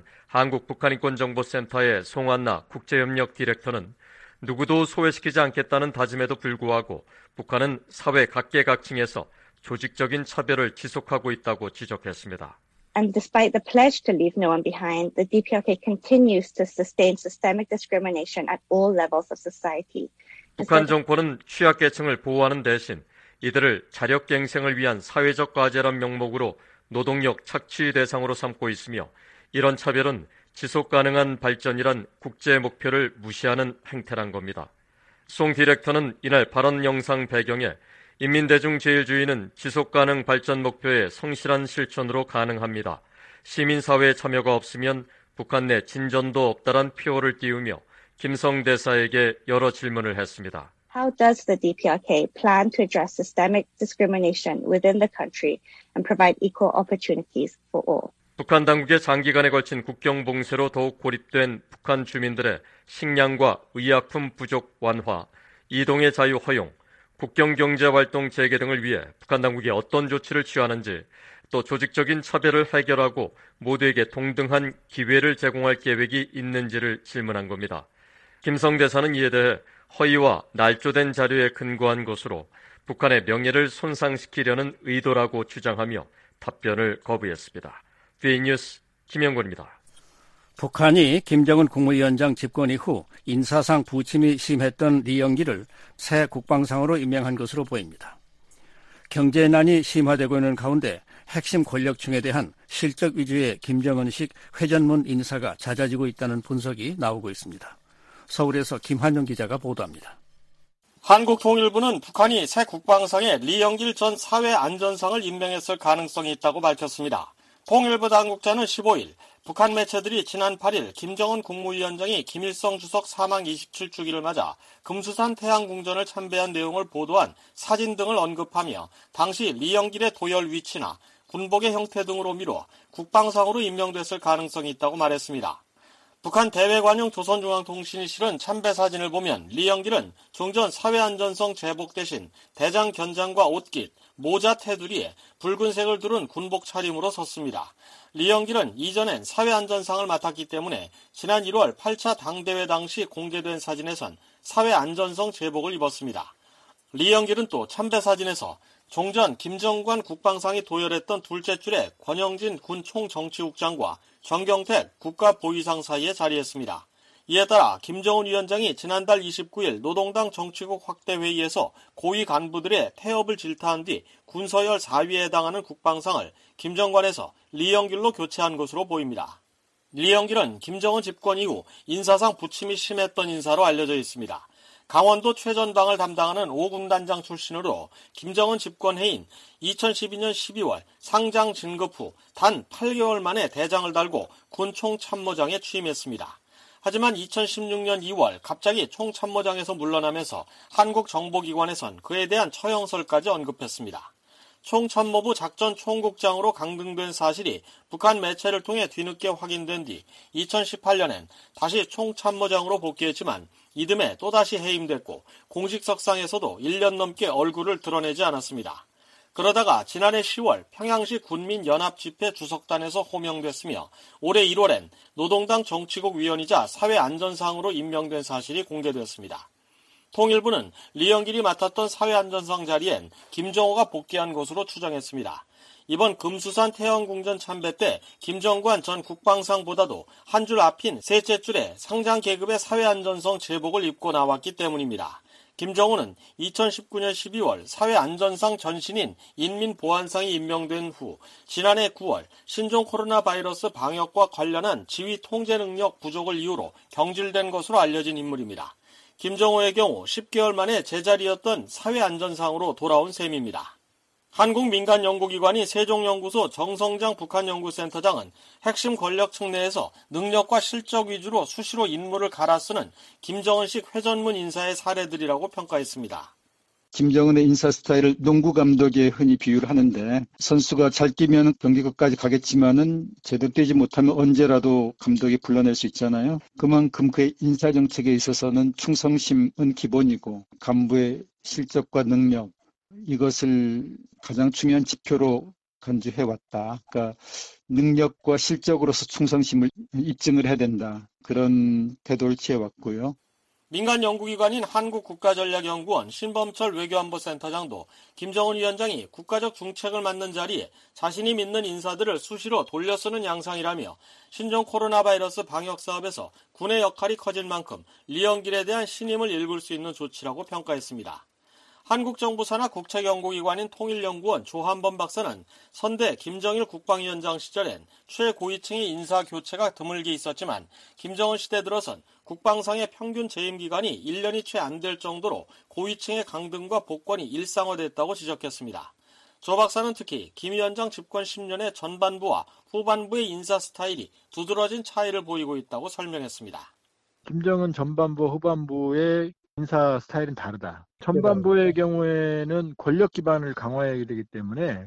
한국북한인권정보센터의 송한나 국제협력 디렉터는 누구도 소외시키지 않겠다는 다짐에도 불구하고 북한은 사회 각계각층에서 조직적인 차별을 지속하고 있다고 지적했습니다. And despite the pledge to leave no one behind, the DPRK continues to sustain systemic discrimination at all levels of society. 북한 정권은 취약계층을 보호하는 대신 이들을 자력갱생을 위한 사회적 과제란 명목으로 노동력 착취 대상으로 삼고 있으며 이런 차별은 지속가능한 발전이란 국제 목표를 무시하는 행태란 겁니다. 송 디렉터는 이날 발언 영상 배경에 인민대중 제일주의는 지속가능 발전 목표의 성실한 실천으로 가능합니다. 시민사회의 참여가 없으면 북한 내 진전도 없다란 표어를 띄우며 김성 대사에게 여러 질문을 했습니다. How does the DPRK plan to address systemic discrimination within the country and provide equal opportunities for all? 북한 당국의 장기간에 걸친 국경 봉쇄로 더욱 고립된 북한 주민들의 식량과 의약품 부족 완화, 이동의 자유 허용, 국경 경제 활동 재개 등을 위해 북한 당국이 어떤 조치를 취하는지, 또 조직적인 차별을 해결하고 모두에게 동등한 기회를 제공할 계획이 있는지를 질문한 겁니다. 김성 대사는 이에 대해 허위와 날조된 자료에 근거한 것으로 북한의 명예를 손상시키려는 의도라고 주장하며 답변을 거부했습니다. VN뉴스 김영권입니다. 북한이 김정은 국무위원장 집권 이후 인사상 부침이 심했던 리영기를 새 국방상으로 임명한 것으로 보입니다. 경제난이 심화되고 있는 가운데 핵심 권력층에 대한 실적 위주의 김정은식 회전문 인사가 잦아지고 있다는 분석이 나오고 있습니다. 서울에서 김한용 기자가 보도합니다. 한국통일부는 북한이 새 국방상에 리영길 전 사회안전상을 임명했을 가능성이 있다고 밝혔습니다. 통일부 당국자는 15일 북한 매체들이 지난 8일 김정은 국무위원장이 김일성 주석 사망 27주기를 맞아 금수산 태양궁전을 참배한 내용을 보도한 사진 등을 언급하며 당시 리영길의 도열 위치나 군복의 형태 등으로 미뤄 국방상으로 임명됐을 가능성이 있다고 말했습니다. 북한 대외관용 조선중앙통신이 실은 참배 사진을 보면 리영길은 종전 사회안전성 제복 대신 대장 견장과 옷깃, 모자 테두리에 붉은색을 두른 군복 차림으로 섰습니다. 리영길은 이전엔 사회안전상을 맡았기 때문에 지난 1월 8차 당대회 당시 공개된 사진에선 사회안전성 제복을 입었습니다. 리영길은 또 참배 사진에서 종전 김정관 국방상이 도열했던 둘째 줄에 권영진 군 총정치국장과 정경택 국가보위상 사이에 자리했습니다. 이에 따라 김정은 위원장이 지난달 29일 노동당 정치국 확대회의에서 고위 간부들의 태업을 질타한 뒤 군서열 4위에 해당하는 국방상을 김정관에서 리영길로 교체한 것으로 보입니다. 리영길은 김정은 집권 이후 인사상 부침이 심했던 인사로 알려져 있습니다. 강원도 최전방을 담당하는 5군단장 출신으로 김정은 집권 해인 2012년 12월 상장 진급 후 단 8개월 만에 대장을 달고 군 총참모장에 취임했습니다. 하지만 2016년 2월 갑자기 총참모장에서 물러나면서 한국 정보기관에선 그에 대한 처형설까지 언급했습니다. 총참모부 작전총국장으로 강등된 사실이 북한 매체를 통해 뒤늦게 확인된 뒤 2018년엔 다시 총참모장으로 복귀했지만 이듬해 또다시 해임됐고 공식석상에서도 1년 넘게 얼굴을 드러내지 않았습니다. 그러다가 지난해 10월 평양시 군민연합집회 주석단에서 호명됐으며 올해 1월엔 노동당 정치국 위원이자 사회안전상으로 임명된 사실이 공개됐습니다. 통일부는 리영길이 맡았던 사회안전상 자리엔 김정호가 복귀한 것으로 추정했습니다. 이번 금수산 태영궁전 참배 때 김정관 전 국방상보다도 한 줄 앞인 셋째 줄에 상장 계급의 사회안전성 제복을 입고 나왔기 때문입니다. 김정호는 2019년 12월 사회안전상 전신인 인민보안상이 임명된 후 지난해 9월 신종 코로나 바이러스 방역과 관련한 지휘 통제 능력 부족을 이유로 경질된 것으로 알려진 인물입니다. 김정호의 경우 10개월 만에 제자리였던 사회안전상으로 돌아온 셈입니다. 한국민간연구기관인 세종연구소 정성장 북한연구센터장은 핵심 권력층 내에서 능력과 실적 위주로 수시로 인물을 갈아쓰는 김정은식 회전문 인사의 사례들이라고 평가했습니다. 김정은의 인사 스타일을 농구 감독에 흔히 비유를 하는데 선수가 잘 뛰면 경기 끝까지 가겠지만은 제대로 뛰지 못하면 언제라도 감독이 불러낼 수 있잖아요. 그만큼 그의 인사 정책에 있어서는 충성심은 기본이고 간부의 실적과 능력 이것을 가장 중요한 지표로 간주해왔다. 그러니까 능력과 실적으로서 충성심을 입증을 해야 된다. 그런 태도를 취해왔고요. 민간 연구기관인 한국국가전략연구원 신범철 외교안보센터장도 김정은 위원장이 국가적 중책을 맡는 자리에 자신이 믿는 인사들을 수시로 돌려 쓰는 양상이라며 신종 코로나 바이러스 방역 사업에서 군의 역할이 커진 만큼 리영길에 대한 신임을 읽을 수 있는 조치라고 평가했습니다. 한국정부 산하 국책연구기관인 통일연구원 조한범 박사는 선대 김정일 국방위원장 시절엔 최고위층의 인사교체가 드물게 있었지만 김정은 시대 들어선 국방상의 평균 재임 기간이 1년이 채 안 될 정도로 고위층의 강등과 복권이 일상화됐다고 지적했습니다. 조 박사는 특히 김 위원장 집권 10년의 전반부와 후반부의 인사 스타일이 두드러진 차이를 보이고 있다고 설명했습니다. 김정은 전반부, 후반부의 인사 스타일은 다르다. 전반부의 경우에는 권력 기반을 강화해야 되기 때문에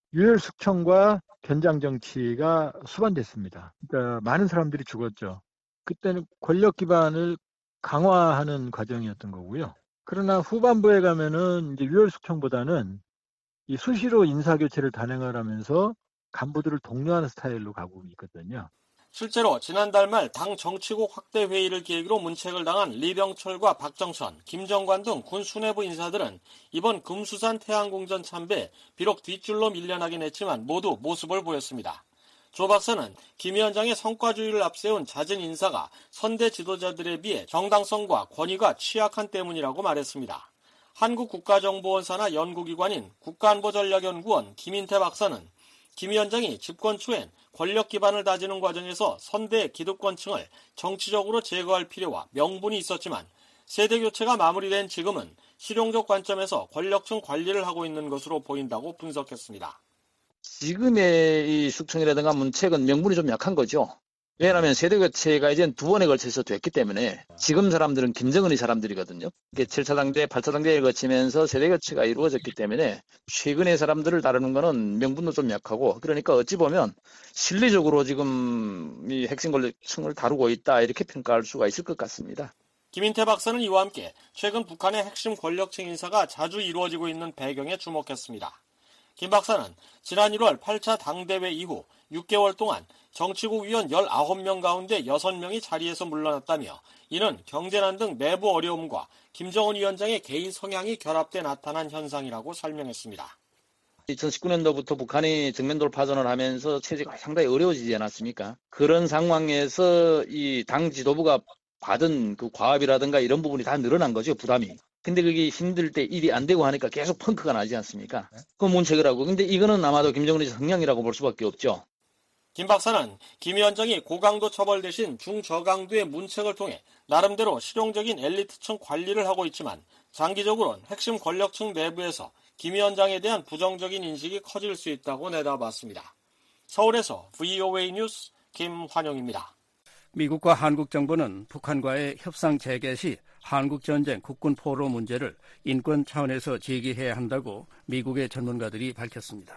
유혈숙청과 견장 정치가 수반됐습니다. 그러니까 많은 사람들이 죽었죠. 그때는 권력 기반을 강화하는 과정이었던 거고요. 그러나 후반부에 가면은 이제 유혈숙청보다는 이 수시로 인사교체를 단행을 하면서 간부들을 독려하는 스타일로 가고 있거든요. 실제로 지난달 말 당 정치국 확대 회의를 계기로 문책을 당한 리병철과 박정천, 김정관 등 군 수뇌부 인사들은 이번 금수산 태양궁전 참배에 비록 뒷줄로 밀려나긴 했지만 모두 모습을 보였습니다. 조 박사는 김 위원장의 성과주의를 앞세운 잦은 인사가 선대 지도자들에 비해 정당성과 권위가 취약한 때문이라고 말했습니다. 한국국가정보원 산하 연구기관인 국가안보전략연구원 김인태 박사는 김 위원장이 집권 초엔 권력 기반을 다지는 과정에서 선대 기득권층을 정치적으로 제거할 필요와 명분이 있었지만 세대 교체가 마무리된 지금은 실용적 관점에서 권력층 관리를 하고 있는 것으로 보인다고 분석했습니다. 지금의 이 숙청이라든가 문책은 명분이 좀 약한 거죠. 왜냐하면 세대 교체가 이제 두 번에 걸쳐서 됐기 때문에 지금 사람들은 김정은의 사람들이거든요. 7차 당대, 8차 당대를 거치면서 세대 교체가 이루어졌기 때문에 최근의 사람들을 다루는 거는 명분도 좀 약하고 그러니까 어찌 보면 실리적으로 지금 이 핵심 권력층을 다루고 있다 이렇게 평가할 수가 있을 것 같습니다. 김인태 박사는 이와 함께 최근 북한의 핵심 권력층 인사가 자주 이루어지고 있는 배경에 주목했습니다. 김 박사는 지난 1월 8차 당대회 이후 6개월 동안 정치국 위원 19명 가운데 6명이 자리에서 물러났다며 이는 경제난 등 내부 어려움과 김정은 위원장의 개인 성향이 결합돼 나타난 현상이라고 설명했습니다. 2019년도부터 북한이 정면 돌파전을 하면서 체제가 상당히 어려워지지 않았습니까? 그런 상황에서 이 당 지도부가 받은 그 과업이라든가 이런 부분이 다 늘어난 거죠, 부담이. 근데 그게 힘들 때 일이 안 되고 하니까 계속 펑크가 나지 않습니까? 그 문책을 하고. 근데 이거는 아마도 김정은의 성향이라고 볼 수밖에 없죠. 김 박사는 김 위원장이 고강도 처벌 대신 중저강도의 문책을 통해 나름대로 실용적인 엘리트층 관리를 하고 있지만 장기적으로는 핵심 권력층 내부에서 김 위원장에 대한 부정적인 인식이 커질 수 있다고 내다봤습니다. 서울에서 VOA 뉴스 김환용입니다. 미국과 한국 정부는 북한과의 협상 재개 시 한국전쟁 국군 포로 문제를 인권 차원에서 제기해야 한다고 미국의 전문가들이 밝혔습니다.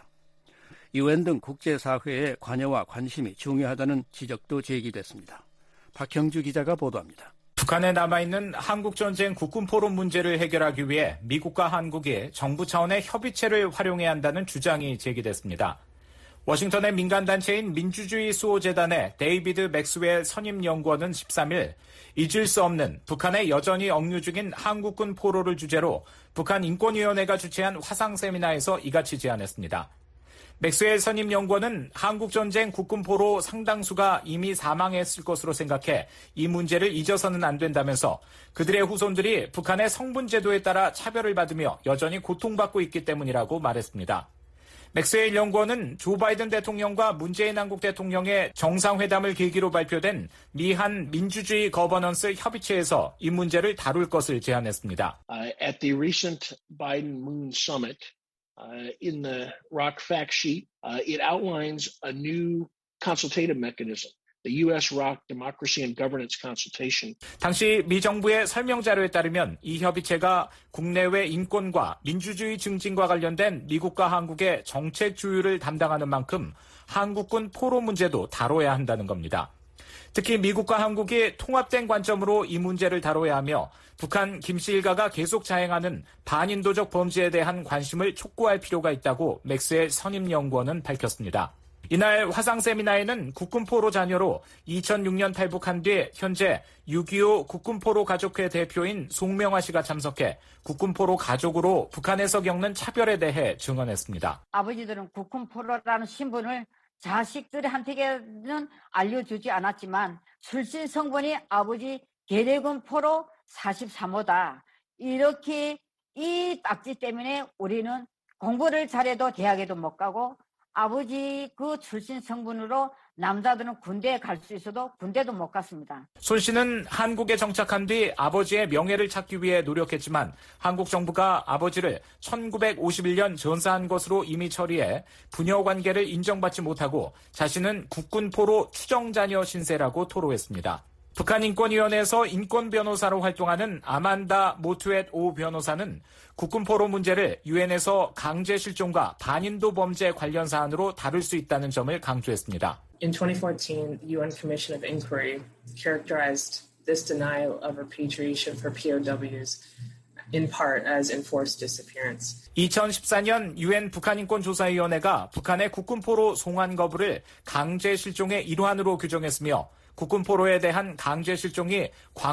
UN 등 국제사회의 관여와 관심이 중요하다는 지적도 제기됐습니다. 박형주 기자가 보도합니다. 북한에 남아있는 한국전쟁 국군포로 문제를 해결하기 위해 미국과 한국이 정부 차원의 협의체를 활용해야 한다는 주장이 제기됐습니다. 워싱턴의 민간단체인 민주주의 수호재단의 데이비드 맥스웰 선임연구원은 13일 잊을 수 없는 북한에 여전히 억류 중인 한국군 포로를 주제로 북한 인권위원회가 주최한 화상 세미나에서 이같이 제안했습니다. 맥스웰 선임연구원은 한국전쟁 국군포로 상당수가 이미 사망했을 것으로 생각해 이 문제를 잊어서는 안 된다면서 그들의 후손들이 북한의 성분제도에 따라 차별을 받으며 여전히 고통받고 있기 때문이라고 말했습니다. 맥스웰 연구원은 조 바이든 대통령과 문재인 한국 대통령의 정상회담을 계기로 발표된 미한 민주주의 거버넌스 협의체에서 이 문제를 다룰 것을 제안했습니다. At the recent Biden-Moon summit, in the ROC fact sheet, it outlines a new consultative mechanism. The U.S.-ROC Democracy and Governance Consultation. 당시 미 정부의 설명 자료에 따르면 이 협의체가 국내외 인권과 민주주의 증진과 관련된 미국과 한국의 정책 주유를 담당하는 만큼 한국군 포로 문제도 다뤄야 한다는 겁니다. 특히 미국과 한국이 통합된 관점으로 이 문제를 다뤄야 하며 북한 김씨 일가가 계속 자행하는 반인도적 범죄에 대한 관심을 촉구할 필요가 있다고 맥스웰 선임연구원은 밝혔습니다. 이날 화상 세미나에는 국군포로 자녀로 2006년 탈북한 뒤 현재 6.25 국군포로 가족회 대표인 송명화 씨가 참석해 국군포로 가족으로 북한에서 겪는 차별에 대해 증언했습니다. 아버지들은 국군포로라는 신분을 자식들한테는 알려주지 않았지만 출신 성분이 아버지 계대군 포로 43호다. 이렇게 이 딱지 때문에 우리는 공부를 잘해도 대학에도 못 가고 아버지 그 출신 성분으로 남자들은 군대에 갈 수 있어도 군대도 못 갔습니다. 손 씨는 한국에 정착한 뒤 아버지의 명예를 찾기 위해 노력했지만 한국 정부가 아버지를 1951년 전사한 것으로 이미 처리해 부녀 관계를 인정받지 못하고 자신은 국군포로 추정자녀 신세라고 토로했습니다. 북한인권위원회에서 인권변호사로 활동하는 아만다 모투엣 오 변호사는 국군포로 문제를 유엔에서 강제실종과 반인도 범죄 관련 사안으로 다룰 수 있다는 점을 강조했습니다. In 2014, the UN Commission of Inquiry characterized this denial of repatriation for POWs in part as enforced disappearance. 2014년 유엔 북한인권조사위원회가 북한의 국군포로 송환 거부를 강제실종의 일환으로 규정했으며 국군포로에 대한 강제실종이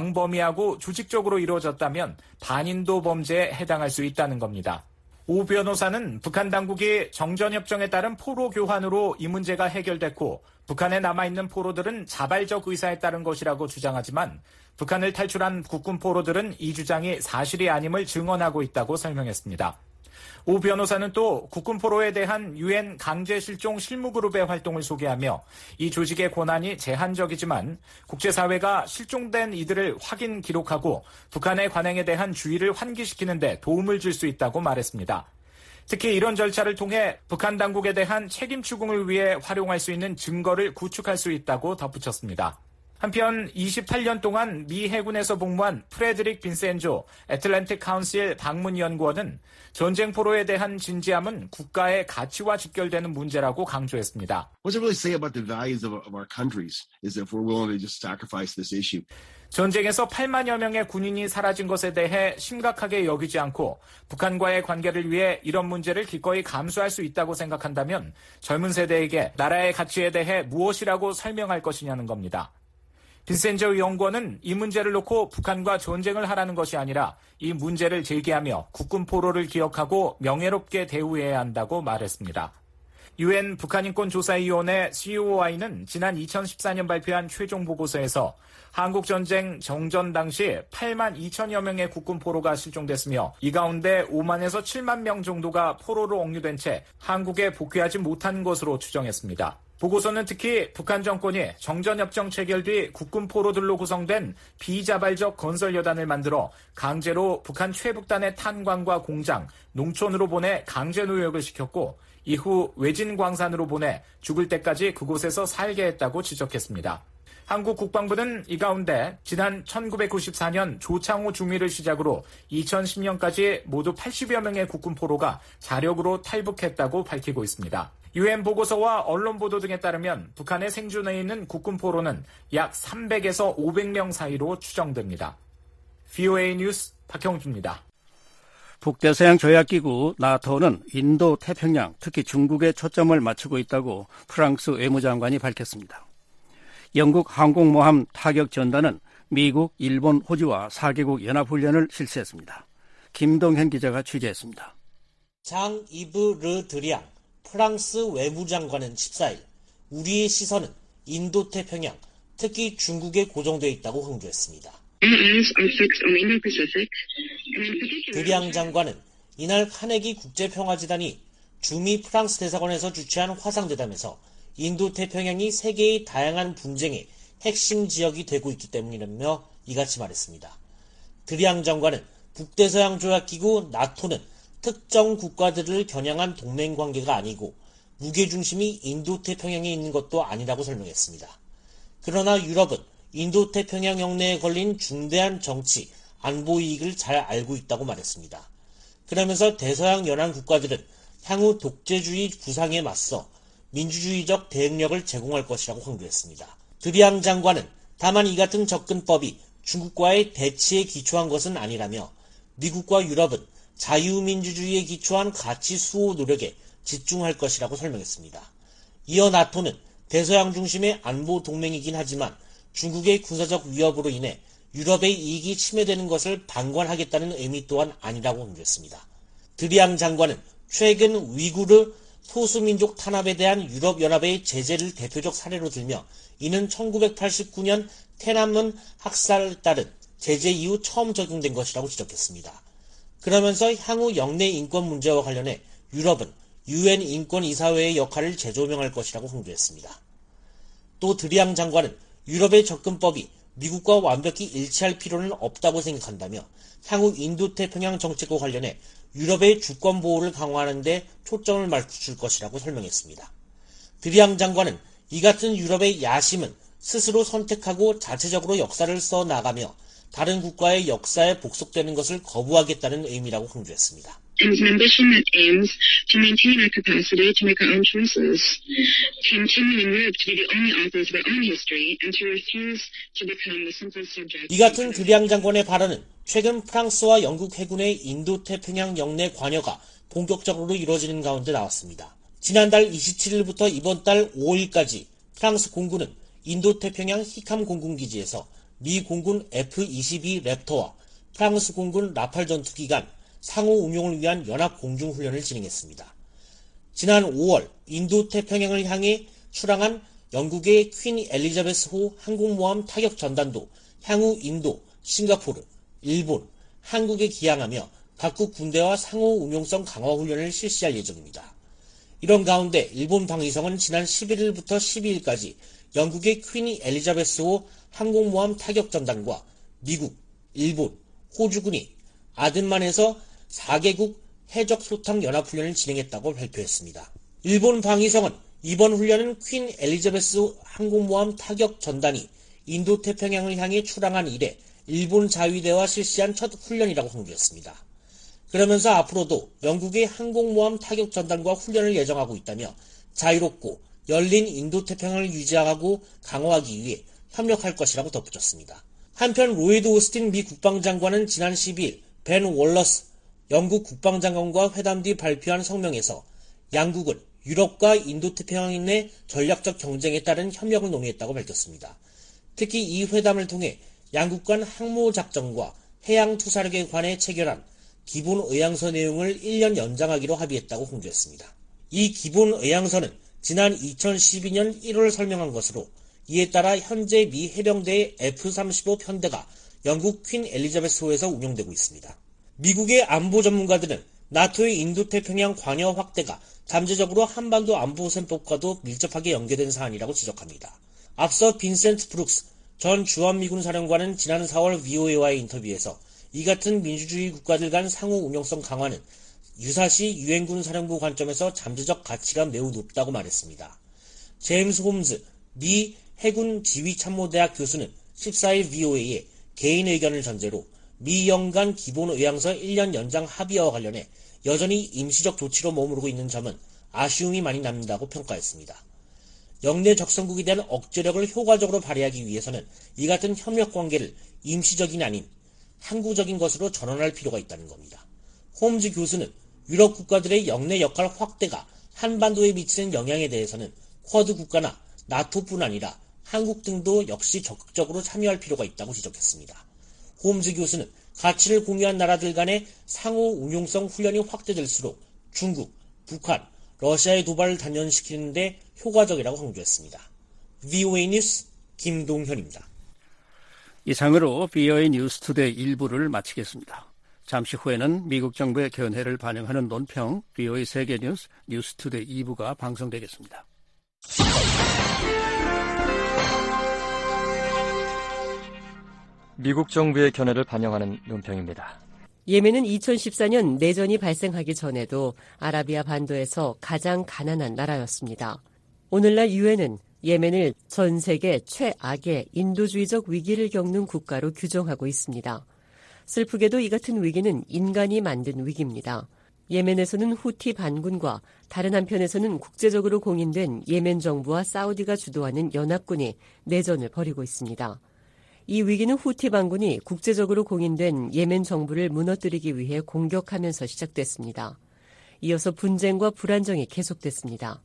광범위하고 조직적으로 이루어졌다면 반인도 범죄에 해당할 수 있다는 겁니다. 오 변호사는 북한 당국이 정전협정에 따른 포로 교환으로 이 문제가 해결됐고 북한에 남아있는 포로들은 자발적 의사에 따른 것이라고 주장하지만 북한을 탈출한 국군 포로들은 이 주장이 사실이 아님을 증언하고 있다고 설명했습니다. 오 변호사는 또 국군 포로에 대한 유엔 강제실종 실무그룹의 활동을 소개하며 이 조직의 권한이 제한적이지만 국제사회가 실종된 이들을 확인 기록하고 북한의 관행에 대한 주의를 환기시키는 데 도움을 줄 수 있다고 말했습니다. 특히 이런 절차를 통해 북한 당국에 대한 책임 추궁을 위해 활용할 수 있는 증거를 구축할 수 있다고 덧붙였습니다. 한편 28년 동안 미 해군에서 복무한 프레드릭 빈센조 애틀랜틱 카운실 방문연구원은 전쟁 포로에 대한 진지함은 국가의 가치와 직결되는 문제라고 강조했습니다. What does it really say about the values of our countries is if we're willing to just sacrifice this issue. 전쟁에서 8만여 명의 군인이 사라진 것에 대해 심각하게 여기지 않고 북한과의 관계를 위해 이런 문제를 기꺼이 감수할 수 있다고 생각한다면 젊은 세대에게 나라의 가치에 대해 무엇이라고 설명할 것이냐는 겁니다. 빈센저 연구원은 이 문제를 놓고 북한과 전쟁을 하라는 것이 아니라 이 문제를 제기하며 국군 포로를 기억하고 명예롭게 대우해야 한다고 말했습니다. 유엔 북한인권조사위원회 COI는 지난 2014년 발표한 최종 보고서에서 한국전쟁 정전 당시 8만 2천여 명의 국군 포로가 실종됐으며 이 가운데 5만에서 7만 명 정도가 포로로 억류된 채 한국에 복귀하지 못한 것으로 추정했습니다. 보고서는 특히 북한 정권이 정전협정 체결 뒤 국군 포로들로 구성된 비자발적 건설여단을 만들어 강제로 북한 최북단의 탄광과 공장, 농촌으로 보내 강제 노역을 시켰고 이후 외진 광산으로 보내 죽을 때까지 그곳에서 살게 했다고 지적했습니다. 한국 국방부는 이 가운데 지난 1994년 조창호 중위를 시작으로 2010년까지 모두 80여 명의 국군 포로가 자력으로 탈북했다고 밝히고 있습니다. UN 보고서와 언론 보도 등에 따르면 북한의 생존해 있는 국군 포로는 약 300에서 500명 사이로 추정됩니다. VOA 뉴스 박형주입니다. 북대서양 조약기구 나토는 인도 태평양, 특히 중국에 초점을 맞추고 있다고 프랑스 외무장관이 밝혔습니다. 영국 항공모함 타격 전단은 미국, 일본, 호주와 4개국 연합훈련을 실시했습니다. 김동현 기자가 취재했습니다. 장 이브 르 드리앙 프랑스 외무장관은 14일 우리의 시선은 인도태평양, 특히 중국에 고정되어 있다고 강조했습니다. 드리앙 장관은 이날 카네기 국제평화재단이 주미 프랑스 대사관에서 주최한 화상대담에서 인도태평양이 세계의 다양한 분쟁의 핵심 지역이 되고 있기 때문이라며 이같이 말했습니다. 드리앙 장관은 북대서양 조약기구 나토는 특정 국가들을 겨냥한 동맹관계가 아니고 무게중심이 인도태평양에 있는 것도 아니라고 설명했습니다. 그러나 유럽은 인도태평양 영내에 걸린 중대한 정치, 안보 이익을 잘 알고 있다고 말했습니다. 그러면서 대서양 연안 국가들은 향후 독재주의 부상에 맞서 민주주의적 대응력을 제공할 것이라고 강조했습니다. 드리앙 장관은 다만 이 같은 접근법이 중국과의 대치에 기초한 것은 아니라며 미국과 유럽은 자유민주주의에 기초한 가치 수호 노력에 집중할 것이라고 설명했습니다. 이어 나토는 대서양 중심의 안보 동맹이긴 하지만 중국의 군사적 위협으로 인해 유럽의 이익이 침해되는 것을 방관하겠다는 의미 또한 아니라고 강조했습니다. 드리앙 장관은 최근 위구르 소수민족 탄압에 대한 유럽연합의 제재를 대표적 사례로 들며 이는 1989년天安문 학살에 따른 제재 이후 처음 적용된 것이라고 지적했습니다. 그러면서 향후 영내 인권 문제와 관련해 유럽은 UN 인권이사회의 역할을 재조명할 것이라고 강조했습니다. 또 드리앙 장관은 유럽의 접근법이 미국과 완벽히 일치할 필요는 없다고 생각한다며 향후 인도태평양 정책과 관련해 유럽의 주권 보호를 강화하는 데 초점을 맞출 것이라고 설명했습니다. 드리앙 장관은 이 같은 유럽의 야심은 스스로 선택하고 자체적으로 역사를 써나가며 다른 국가의 역사에 복속되는 것을 거부하겠다는 의미라고 강조했습니다. And it's an ambition that aims to maintain our capacity to make our own choices, to continue in Europe to be the only authors of our own history, and to refuse to become the simple subject. 이 같은 드리앙 장관의 발언은 최근 프랑스와 영국 해군의 인도태평양 영내 관여가 본격적으로 이루어지는 가운데 나왔습니다. 지난달 27일부터 이번 달 5일까지 프랑스 공군은 인도태평양 히캄 공군기지에서 미 공군 F-22 랩터와 프랑스 공군 라팔 전투기 간 상호 운용을 위한 연합 공중훈련을 진행했습니다. 지난 5월 인도태평양을 향해 출항한 영국의 퀸 엘리자베스호 항공모함 타격 전단도 향후 인도, 싱가포르, 일본, 한국에 기항하며 각국 군대와 상호 운용성 강화 훈련을 실시할 예정입니다. 이런 가운데 일본 방위성은 지난 11일부터 12일까지 영국의 퀸 엘리자베스호 항공모함 타격 전단과 미국, 일본, 호주군이 아든만에서 4개국 해적 소탕 연합훈련을 진행했다고 발표했습니다. 일본 방위성은 이번 훈련은 퀸 엘리자베스 항공모함 타격 전단이 인도태평양을 향해 출항한 이래 일본 자위대와 실시한 첫 훈련이라고 강조했습니다. 그러면서 앞으로도 영국의 항공모함 타격 전단과 훈련을 예정하고 있다며 자유롭고 열린 인도태평양을 유지하고 강화하기 위해 협력할 것이라고 덧붙였습니다. 한편 로이드 오스틴 미 국방장관은 지난 12일 벤 월러스 영국 국방장관과 회담 뒤 발표한 성명에서 양국은 유럽과 인도태평양 내 전략적 경쟁에 따른 협력을 논의했다고 밝혔습니다. 특히 이 회담을 통해 양국 간 항모작전과 해양투사력에 관해 체결한 기본의향서 내용을 1년 연장하기로 합의했다고 공개했습니다. 이 기본의향서는 지난 2012년 1월 설명한 것으로 이에 따라 현재 미 해병대의 F-35 편대가 영국 퀸 엘리자베스호에서 운영되고 있습니다. 미국의 안보 전문가들은 나토의 인도태평양 관여 확대가 잠재적으로 한반도 안보셈법과도 밀접하게 연계된 사안이라고 지적합니다. 앞서 빈센트 브룩스 전 주한미군 사령관은 지난 4월 VOA와의 인터뷰에서 이 같은 민주주의 국가들 간 상호 운용성 강화는 유사시 유엔군 사령부 관점에서 잠재적 가치가 매우 높다고 말했습니다. 제임스 홈즈 미 해군 지휘참모대학 교수는 14일 VOA에 개인 의견을 전제로 미영 간 기본 의향서 1년 연장 합의와 관련해 여전히 임시적 조치로 머무르고 있는 점은 아쉬움이 많이 남는다고 평가했습니다. 영내 적성국에 대한 억제력을 효과적으로 발휘하기 위해서는 이 같은 협력 관계를 임시적인 아닌 항구적인 것으로 전환할 필요가 있다는 겁니다. 홈즈 교수는 유럽 국가들의 영내 역할 확대가 한반도에 미치는 영향에 대해서는 쿼드 국가나 나토뿐 아니라 한국 등도 역시 적극적으로 참여할 필요가 있다고 지적했습니다. 홈즈 교수는 가치를 공유한 나라들 간의 상호 운용성 훈련이 확대될수록 중국, 북한, 러시아의 도발을 단련시키는 데 효과적이라고 강조했습니다. VOA 뉴스 김동현입니다. 이상으로 VOA 뉴스투데이 1부를 마치겠습니다. 잠시 후에는 미국 정부의 견해를 반영하는 논평 VOA 세계뉴스 뉴스투데이 2부가 방송되겠습니다. 미국 정부의 견해를 반영하는 논평입니다. 예멘은 2014년 내전이 발생하기 전에도 아라비아 반도에서 가장 가난한 나라였습니다. 오늘날 유엔은 예멘을 전 세계 최악의 인도주의적 위기를 겪는 국가로 규정하고 있습니다. 슬프게도 이 같은 위기는 인간이 만든 위기입니다. 예멘에서는 후티 반군과 다른 한편에서는 국제적으로 공인된 예멘 정부와 사우디가 주도하는 연합군이 내전을 벌이고 있습니다. 이 위기는 후티 반군이 국제적으로 공인된 예멘 정부를 무너뜨리기 위해 공격하면서 시작됐습니다. 이어서 분쟁과 불안정이 계속됐습니다.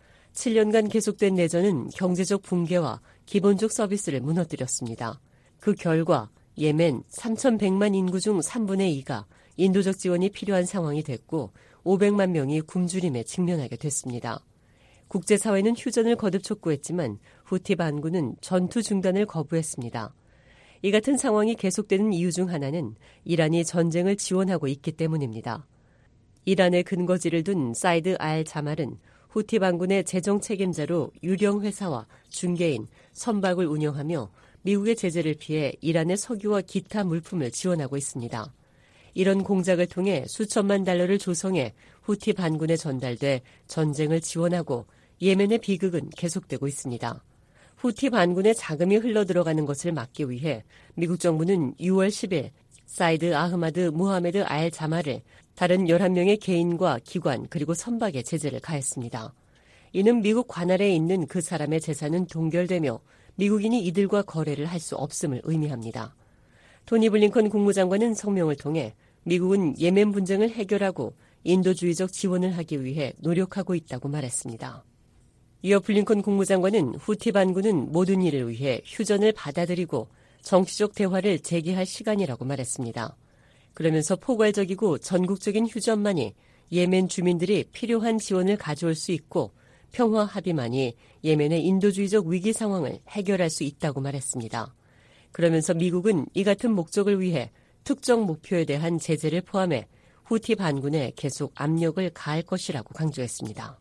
7년간 계속된 내전은 경제적 붕괴와 기본적 서비스를 무너뜨렸습니다. 그 결과 예멘 3,100만 인구 중 3분의 2가 인도적 지원이 필요한 상황이 됐고 500만 명이 굶주림에 직면하게 됐습니다. 국제사회는 휴전을 거듭 촉구했지만 후티 반군은 전투 중단을 거부했습니다. 이 같은 상황이 계속되는 이유 중 하나는 이란이 전쟁을 지원하고 있기 때문입니다. 이란의 근거지를 둔 사이드 알 자말은 후티 반군의 재정 책임자로 유령 회사와 중개인, 선박을 운영하며 미국의 제재를 피해 이란의 석유와 기타 물품을 지원하고 있습니다. 이런 공작을 통해 수천만 달러를 조성해 후티 반군에 전달돼 전쟁을 지원하고 예멘의 비극은 계속되고 있습니다. 후티 반군의 자금이 흘러들어가는 것을 막기 위해 미국 정부는 6월 10일 사이드 아흐마드 무하메드 알 자말을 다른 11명의 개인과 기관 그리고 선박에 제재를 가했습니다. 이는 미국 관할에 있는 그 사람의 재산은 동결되며 미국인이 이들과 거래를 할 수 없음을 의미합니다. 토니 블링컨 국무장관은 성명을 통해 미국은 예멘 분쟁을 해결하고 인도주의적 지원을 하기 위해 노력하고 있다고 말했습니다. 이어 블링컨 국무장관은 후티 반군은 모든 일을 위해 휴전을 받아들이고 정치적 대화를 재개할 시간이라고 말했습니다. 그러면서 포괄적이고 전국적인 휴전만이 예멘 주민들이 필요한 지원을 가져올 수 있고 평화 합의만이 예멘의 인도주의적 위기 상황을 해결할 수 있다고 말했습니다. 그러면서 미국은 이 같은 목적을 위해 특정 목표에 대한 제재를 포함해 후티 반군에 계속 압력을 가할 것이라고 강조했습니다.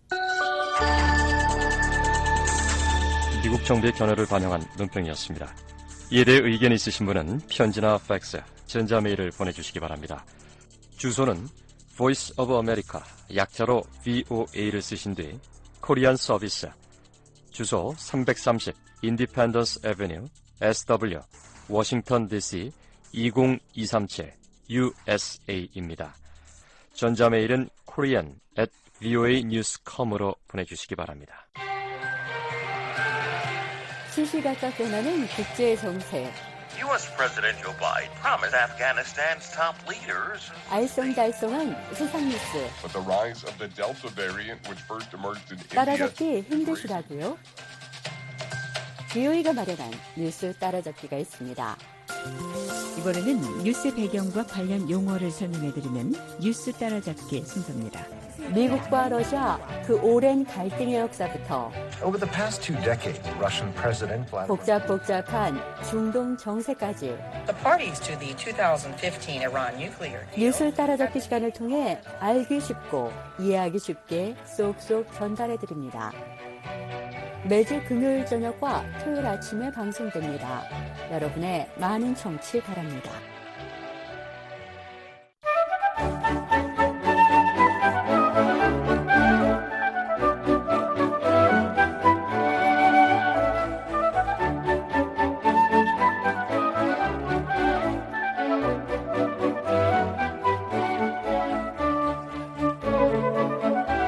미국 정부의 견해를 반영한 논평이었습니다. 이에 대해 의견이 있으신 분은 편지나 팩스, 전자메일을 보내주시기 바랍니다. 주소는 Voice of America, 약자로 VOA를 쓰신 뒤 코리안 서비스, 주소 330 Independence Avenue, SW, 워싱턴 DC 20237 USA입니다. 전자메일은 korean@voanews.com으로 보내주시기 바랍니다. 시시각각 변하는 국제 정세. U.S. President Joe Biden promised Afghanistan's top leaders. 알쏭달쏭한 세상 뉴스. But the rise of the Delta variant, which first emerged in India. 따라잡기 힘드시다고요? VOA가 마련한 뉴스 따라잡기가 있습니다. 이번에는 뉴스 배경과 관련 용어를 설명해드리는 뉴스 따라잡기 순서입니다. 미국과 러시아 그 오랜 갈등의 역사부터 Over the past 2 decades, Russian President 복잡한 중동 정세까지 The parties to the 2015 Iran nuclear deal. 뉴스를 따라잡기 시간을 통해 알기 쉽고 이해하기 쉽게 쏙쏙 전달해드립니다. 매주 금요일 저녁과 토요일 아침에 방송됩니다. 여러분의 많은 청취 바랍니다.